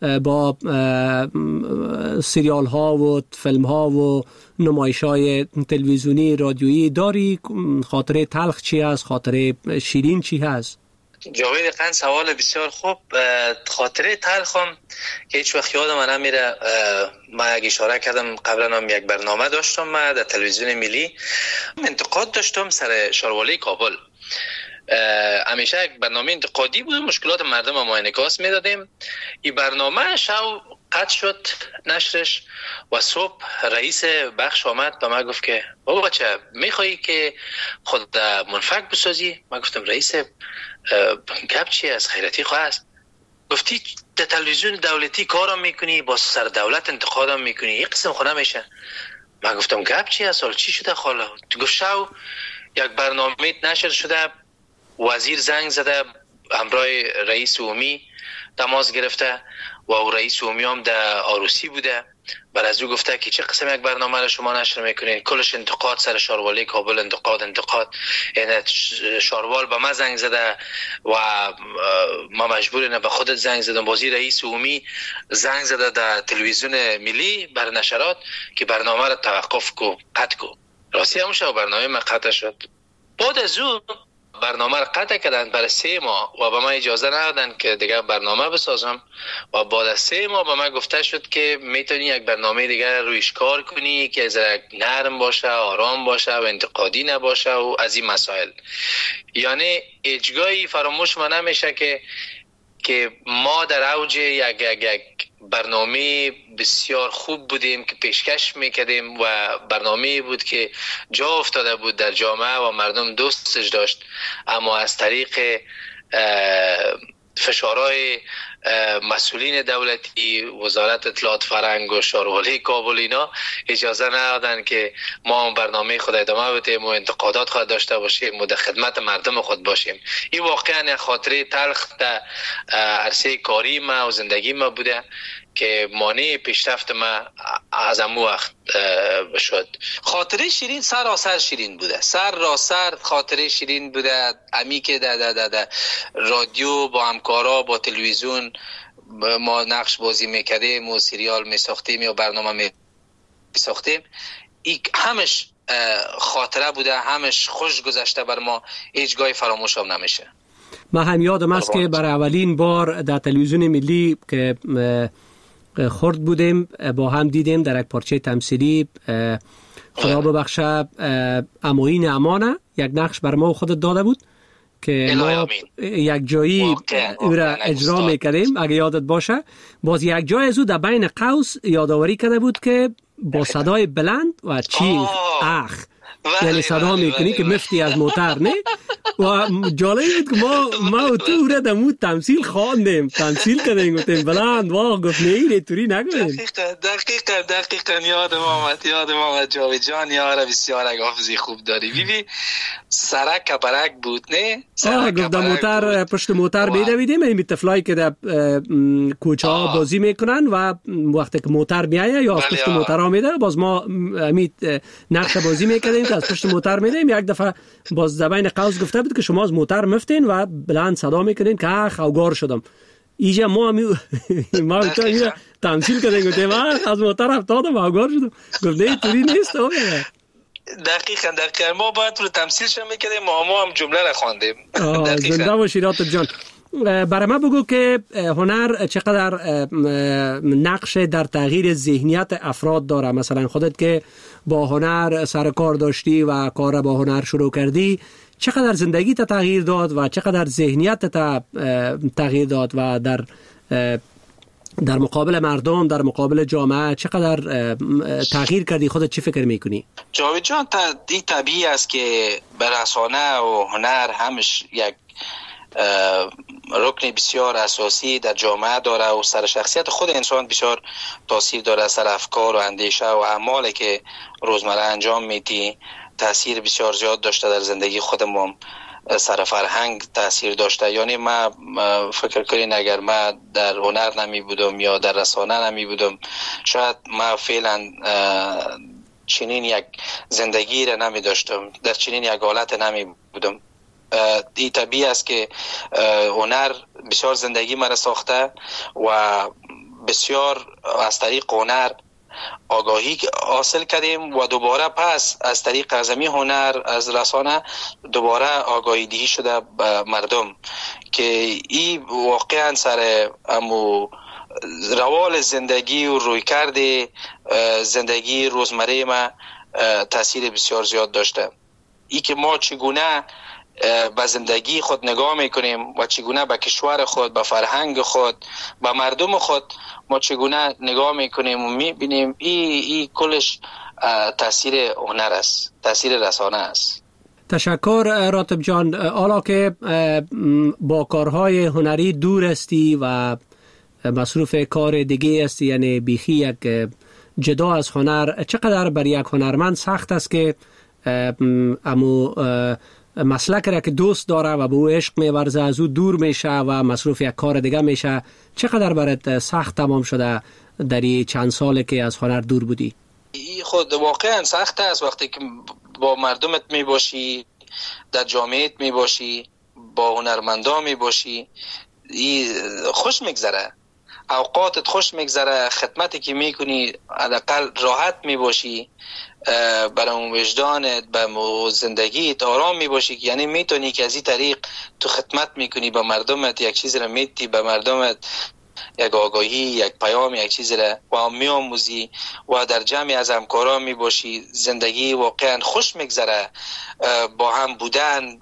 با سریال ها و فیلم ها و نمایش های تلویزیونی رادیویی داری؟ خاطره تلخ چی هست؟ خاطره شیرین چی هست؟ جاوید قند سوال بسیار خوب. خاطره تلخم که هیچ وقت یادم نمیره، ما یک اشاره کردم قبلا هم یک برنامه داشتم ما در تلویزیون ملی، انتقاد داشتم سر شاروالی کابل. همیشه یک برنامه انتقادی بود، مشکلات مردم ما انعکاس میدادیم. این برنامه شو قطع شد نشرش و صبح رئیس بخش آمد به من گفت که بابا بچه میخوایی که خود منفک بسازی؟ من گفتم رئیس گپ چی از خیرتی خواه است؟ گفتی در تلویزیون دولتی کارم میکنی، با سر دولت انتقادم میکنی، یک قسم خونه میشه. من گفتم گپ چی است؟ حال چی شده خاله؟ گفت شو یک برنامه نشر شده، وزیر زنگ زده همراه رئیس عمومی تماس گرفته و رئیس عمومی هم در آروسی بوده. بعد از او گفته که چه قسم یک برنامه را شما نشر میکنین؟ کلش انتقاد سر شاروالی کابل، انتقاد. یعنی شاروال به ما زنگ زده و ما مجبوریم به خودت زنگ زدم. بازی رئیس عمومی زنگ زده در تلویزیون ملی بر نشرات که برنامه را توقف کو، قطع کو. راستی هم شد برنامه ما قطع شد. بعد از او برنامه را قطع کردن برای 3 ماه و به من اجازه ندادن که دیگه برنامه بسازم و بعد از 3 ماه به من گفته شد که میتونی یک برنامه دیگه رویش کار کنی که ذره نرم باشه، آرام باشه و انتقادی نباشه و از این مسائل. یعنی هیچگاهی فراموش ما نمیشه که ما در اوج یک برنامه بسیار خوب بودیم که پیشکش میکردیم و برنامه بود که جا افتاده بود در جامعه و مردم دوستش داشت، اما از طریق فشارهای مسئولین دولتی، وزارت اطلاعات فرهنگ و شاروالی کابل اینا اجازه ندادن که ما برنامه خود ادامه بدیم و انتقادات خود داشته باشیم و در خدمت مردم خود باشیم. این واقعا خاطره تلخ در عرصه کاری ما و زندگی ما بوده که مانع پیشرفت ما از امو وقت شد. خاطره شیرین سراسر شیرین بوده، سر خاطره شیرین بوده. امی که در رادیو با همکارا با تلویزیون ما نقش بازی میکردیم و سریال میساختیم یا برنامه میساختیم، این همش خاطره بوده، همش خوش گذشته بر ما، هیچگاهی فراموش هم نمیشه. من هم یادم است که برای اولین بار در تلویزیون ملی که خورد بودیم با هم دیدیم در یک پارچه تمثیلی، خدا ببخشه اموین امانه یک نقش بر ما خودت داده بود که ما یک جایی او را اجرا میکردیم. اگه یادت باشه باز یک جای از او در بین قوس یادآوری کرده بود که با صدای بلند و چیخ اخ، یعنی صدا میکنی که مفتی از موتر نه. و جالب بود که ما و تو را در مود تمثیل خواندیم، تمثیل کردیم، گفتیم بلند واقع گفت نه اینه توری نگویم. دقیقا یادم آمد جاوید جان، یاره بسیار حافظی خوب داری. بیبی سرک کبرک بود نه؟ گفت در موتر پشت موتر میدویدیم، این طفلایی که در کوچه ها بازی میکنن و وقتی که موتر میایه یا از پشت موتر ها میده باز ما نقش بازی میکردیم که از پشت موتر میدیم. یک دفعه باز زبان قوس گفته بود که شما از موتر مفتین و بلند صدا میکنین که خوگار شدم. اینجا ما تا تمثیل کردیم، گفتیم از موتر افتادم خوگار شدم. گفت نه توری نیست. دقیقا ما باید رو تمثیلش میکردیم، ما هم جمله را خواندیم. زنده و شیرات جان. برای ما بگو که هنر چقدر نقش در تغییر ذهنیت افراد داره. مثلا خودت که با هنر سر کار داشتی و کار با هنر شروع کردی، چقدر زندگی تا تغییر داد و چقدر ذهنیت تا تغییر داد و در مقابل مردم، در مقابل جامعه چقدر تغییر کردی؟ خودت چی فکر میکنی؟ جاوید جان این طبیعی است که رسانه و هنر همش یک رکن بسیار اساسی در جامعه داره و سر شخصیت خود انسان بسیار تاثیر داره، سر افکار و اندیشه و اعمالی که روزمره انجام میدی تاثیر بسیار زیاد داشته در زندگی خودم، سر فرهنگ تاثیر داشته. یعنی ما فکر کنین اگر ما در هنر نمی بودم یا در رسانه نمی بودم، شاید ما فعلا چنین یک زندگی را نمی داشتم، در چنین یک حالت نمی بودم. این طبیعی است که هنر بسیار زندگی مرا ساخته و بسیار از طریق هنر آگاهی حاصل کردیم و دوباره پس از طریق ازمی هنر از رسانه دوباره آگاهی دهی شده به مردم که این واقعا سر امو روال زندگی و رویکرد زندگی روزمره ما تاثیر بسیار زیاد داشته. ای که ما چگونه به زندگی خود نگاه میکنیم و چگونه به کشور خود، به فرهنگ خود، به مردم خود ما چگونه نگاه میکنیم و میبینیم ای کلش تاثیر هنر است، تاثیر رسانه است. تشکر راتب جان. حالا که با کارهای هنری دور هستی و مصروف کار دیگه هستی، یعنی بیخی یک جدا از هنر، چقدر بر یک هنرمند سخت است که امو مسلک را که دوست داره و به او عشق می‌ورزه از او دور میشه و مصروف یک کار دیگه میشه، چقدر برات سخت تمام شده در این چند ساله که از هنر دور بودی؟ خود واقعا سخت است وقتی که با مردمت میباشی، در جامعهت میباشی، با هنرمندان میباشی، خوش میگذره، اوقاتت خوش میگذره، خدمتی که میکنی حداقل راحت میباشی، برای اون وجدانت، به زندگیت آرام میباشی، یعنی میتونی که از این طریق تو خدمت میکنی به مردمت، یک چیز را میدی به مردمت، یک آگاهی، یک پیام، یک چیز را و میآموزی و در جمعی از همکاران میباشی، زندگی واقعا خوش میگذره، با هم بودن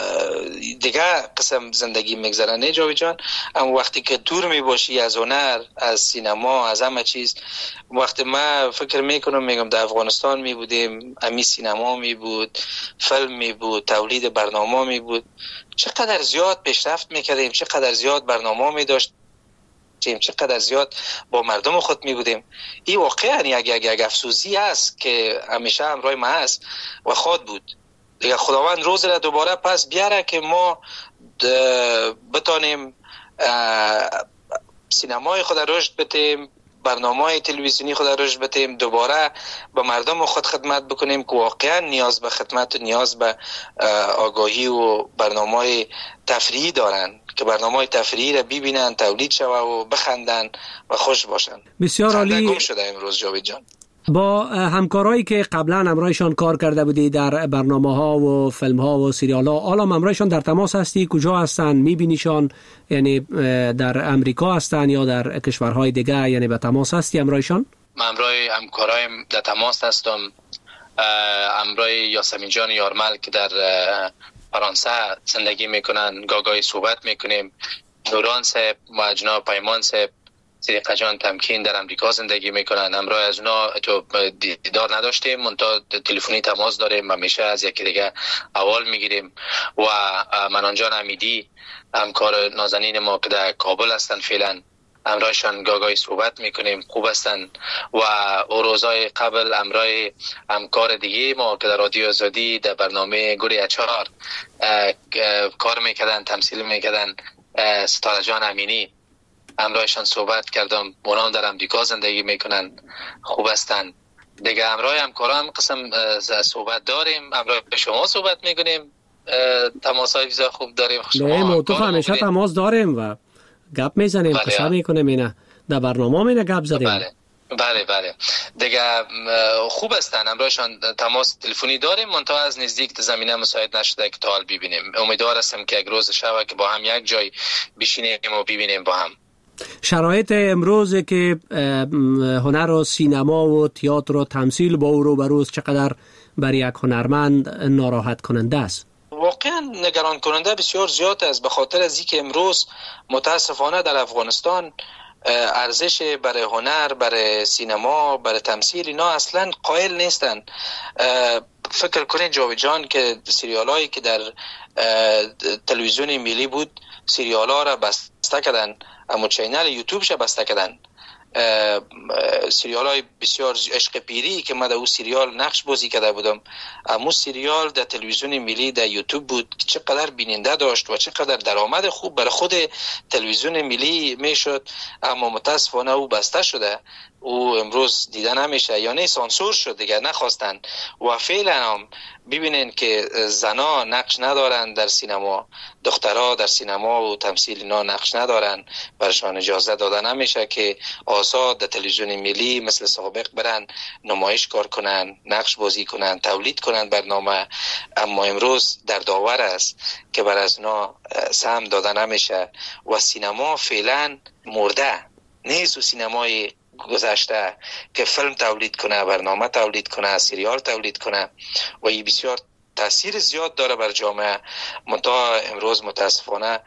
دیگه قسم زندگی میگذره. نه جاوید جان؟ اما وقتی که دور میباشی از هنر، از سینما، از همه چیز، وقتی ما فکر میکنم میگم در افغانستان میبودیم، امی سینما میبود، فیلم میبود، تولید برنامه میبود، چقدر زیاد پیشرفت میکردیم، چقدر زیاد برنامه میداشت، چقدر زیاد با مردم خود می بودیم. این واقعا یک افسوسی است که همیشه همراه ما است و خود بود. دیگه خداوند روز را دوباره پس بیاره که ما بتانیم سینمای خود رشد بدیم، برنامه‌های تلویزیونی خود رشد بدیم، دوباره به مردم خود خدمت بکنیم که واقعا نیاز به خدمت و نیاز به آگاهی و برنامه‌های تفریحی دارن، که برنامه‌های تفریحی را ببینن، تولید شوه و بخندن و خوش باشن. بسیار عالی. گم شده امروز جاوید جان. با همکارایی که قبلا همراهشان کار کرده بودی در برنامه‌ها و فیلم‌ها و سریال‌ها، حالا همراهشان در تماس هستی؟ کجا هستن؟ می‌بینیشان؟ یعنی در امریکا هستن یا در کشورهای دیگه؟ یعنی به تماس هستی همراهشان؟ من همراه همکارایم در تماس هستم. همراه یاسمین جان یارمل که در فرانسه زندگی میکنن گاگای صحبت میکنیم. نوران صاحب و جناب پیمان صاحب صدیقه جان تمکین در امریکا زندگی میکنن. همراه از اونا تو دیدار نداشتیم، منتها تلفنی تماس داریم، همیشه از یکی دیگه احوال میگیریم. و منان جان امیدی همکار نازنین ما که در کابل هستن فعلا، همراهشان گاگای صحبت میکنیم، خوب هستن. و او روزای قبل همراه همکار دیگه ما که در رادیو آزادی در برنامه گوری اچار کار میکردن، تمثیل میکردن، ستاره جان امینی، همراهشان صحبت کردم. اونا در امریکا زندگی میکنن، خوب هستن. دیگه همراه همکاران قسم صحبت داریم، همراه شما صحبت میکنیم، تماسای بسیار خوب داریم. نه موضوع همیشه تماس داریم و گپ میزنیم، قصه میکنیم، اینه در برنامه اینه گپ زدیم. بله دیگه خوب هستن، همراهشان تماس تلفنی داریم، منتها از نزدیک زمینه مساعد نشده که تا حال ببینیم. امیدوار هستم که یک روز شبه که با هم یک جای بشینیم و ببینیم با هم. شرایط امروز که هنر و سینما و تئاتر و تمثیل با او روبروست چقدر برای یک هنرمند ناراحت کننده است؟ واقعا نگران کننده بسیار زیاد است، به خاطر از اینکه امروز متاسفانه در افغانستان ارزش برای هنر، برای سینما، برای تمثیل اینا اصلا قائل نیستن. فکر کنین جاوید جان که سریالایی که در تلویزیون ملی بود، سریالا را بسته کردن، اما چینل یوتیوبش بسته کردن. سریال های بسیار عشق پیری که من در اون سریال نقش بازی کرده بودم، اما سریال در تلویزیون ملی در یوتیوب بود که چقدر بیننده داشت و چقدر درآمد خوب برای خود تلویزیون ملی میشد، اما متاسفانه او بسته شده. او امروز دیده نمیشه، یعنی سانسور شد دیگه، نخواستن. و فعلا هم ببینین که زنا نقش ندارن در سینما، دخترها در سینما و تمثیل اینا نقش ندارن، برشان اجازه داده نمیشه که آزاد در تلویزیون ملی مثل سابق برن نمایش کار کنن، نقش بازی کنن، تولید کنن برنامه. اما امروز در داور است که بر از اینا سهم داده نمیشه و سینما فعلا مرده نیست. و سینمای گذشته که فیلم تولید کنه، برنامه تولید کنه، سریال تولید کنه و این بسیار تاثیر زیاد داره بر جامعه. منتها امروز متاسفانه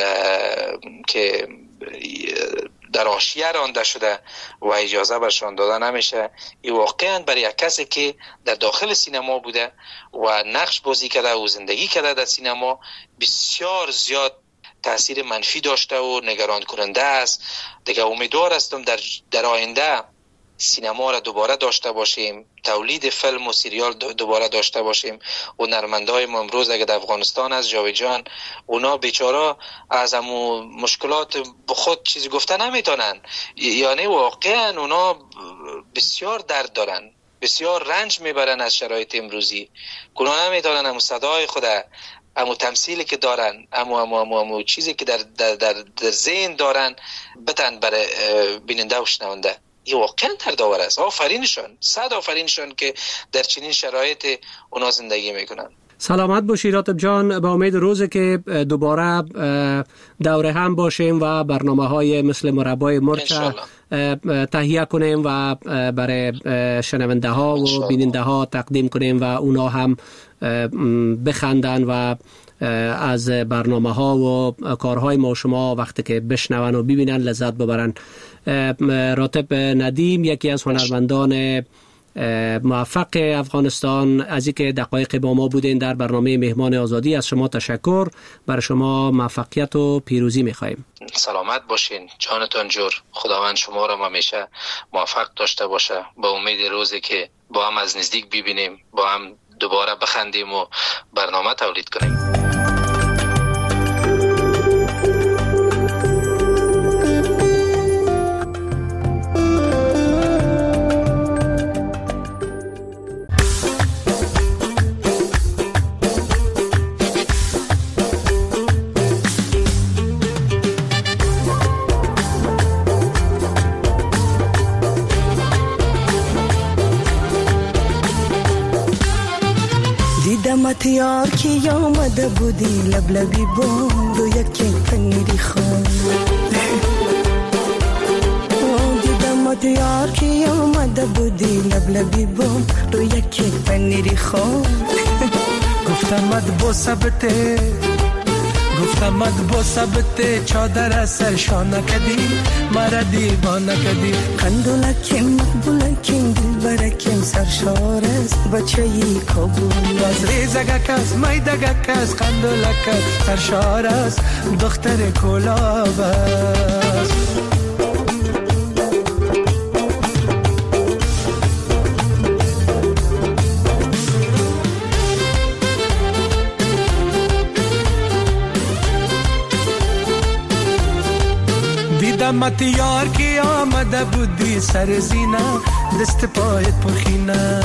که در حاشیه رانده شده و اجازه برشان داده نمیشه. این واقعا برای یک کسی که در داخل سینما بوده و نقش بازی کرده و زندگی کرده در سینما بسیار زیاد تاثیر منفی داشته و نگران کننده است. دیگه امیدوار هستم در آینده سینما را دوباره داشته باشیم، تولید فیلم و سریال دوباره داشته باشیم. و نرمندهای ما امروز اگر در افغانستان از جاوید جان، اونا بیچاره از همو مشکلات خود چیزی گفته نمیتونن، یعنی واقعا اونا بسیار درد دارن، بسیار رنج میبرن از شرایط امروزی. اونا نمیتونن همو صدای خود، امو تمثیلی که دارن، امو چیزی که در ذهن دارن بتن برای بیننده و شنونده. این واقعا دردآور است. آفرینشان، صد آفرینشان که در چنین شرایط اونا زندگی میکنن. سلامت باشی راتب جان. به امید روزی که دوباره دوره هم باشیم و برنامه‌های مثل مربای مرچ تهیه کنیم و برای شنونده ها و بیننده ها تقدیم کنیم و اونا هم بخندن و از برنامه ها و کارهای ما شما وقتی که بشنون و ببینن لذت ببرن. راتب ندیم یکی از هنرمندان موفق افغانستان، از اینکه دقایق با ما بودین در برنامه مهمان آزادی، از شما تشکر. برای شما موفقیت و پیروزی می‌خوایم. سلامت باشین، جانتان جور. خداوند شما را همیشه موفق داشته باشه. با امید روزی که با هم از نزدیک ببینیم، با هم دوباره بخندیم و برنامه تولید کنیم. دیدمت یار کی آمده بودی لبلبی بام رو یکی پنیری خون. دیدمت یار کی آمده بودی لبلبی بام رو یکی پنیری خون. گفتمت با ثبت چادر سرشانه کدی مرا دیوانه کدی. قندولکیم مقبولکیم دلبرکیم سرشار است بچه‌ی کابل. از ریزگک از میدگک از قندولک سرشار است دختر کلاب است. دیدمت یار کی آمده بودی سر زینه دست پایت پرخینه.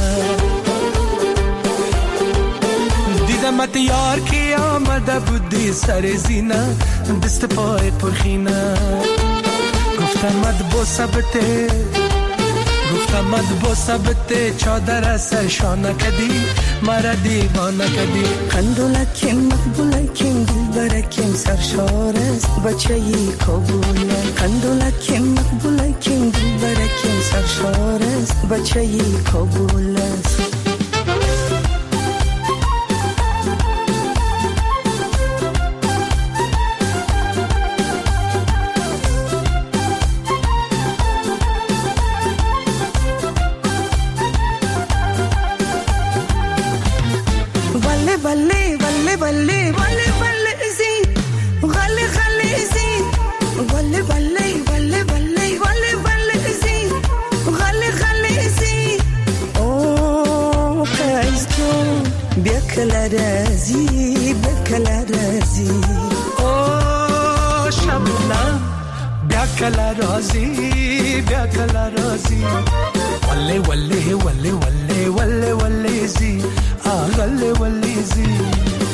دیدمت یار کی آمده بودی سر زینه دست پایت پرخینه. گفتمت با ثبت چادر سرشانه کدی مرا دیوانه کدی. قندولکیم مقبولکیم دلبرکیم سرشار است بچه‌ی کابل. قندولکیم مقبولکیم دلبرکیم سرشار است بچه‌ی کابل است. بیا کلا رازی بیا کلا رازی وله وله وله وله وله وله زی آغله وله زی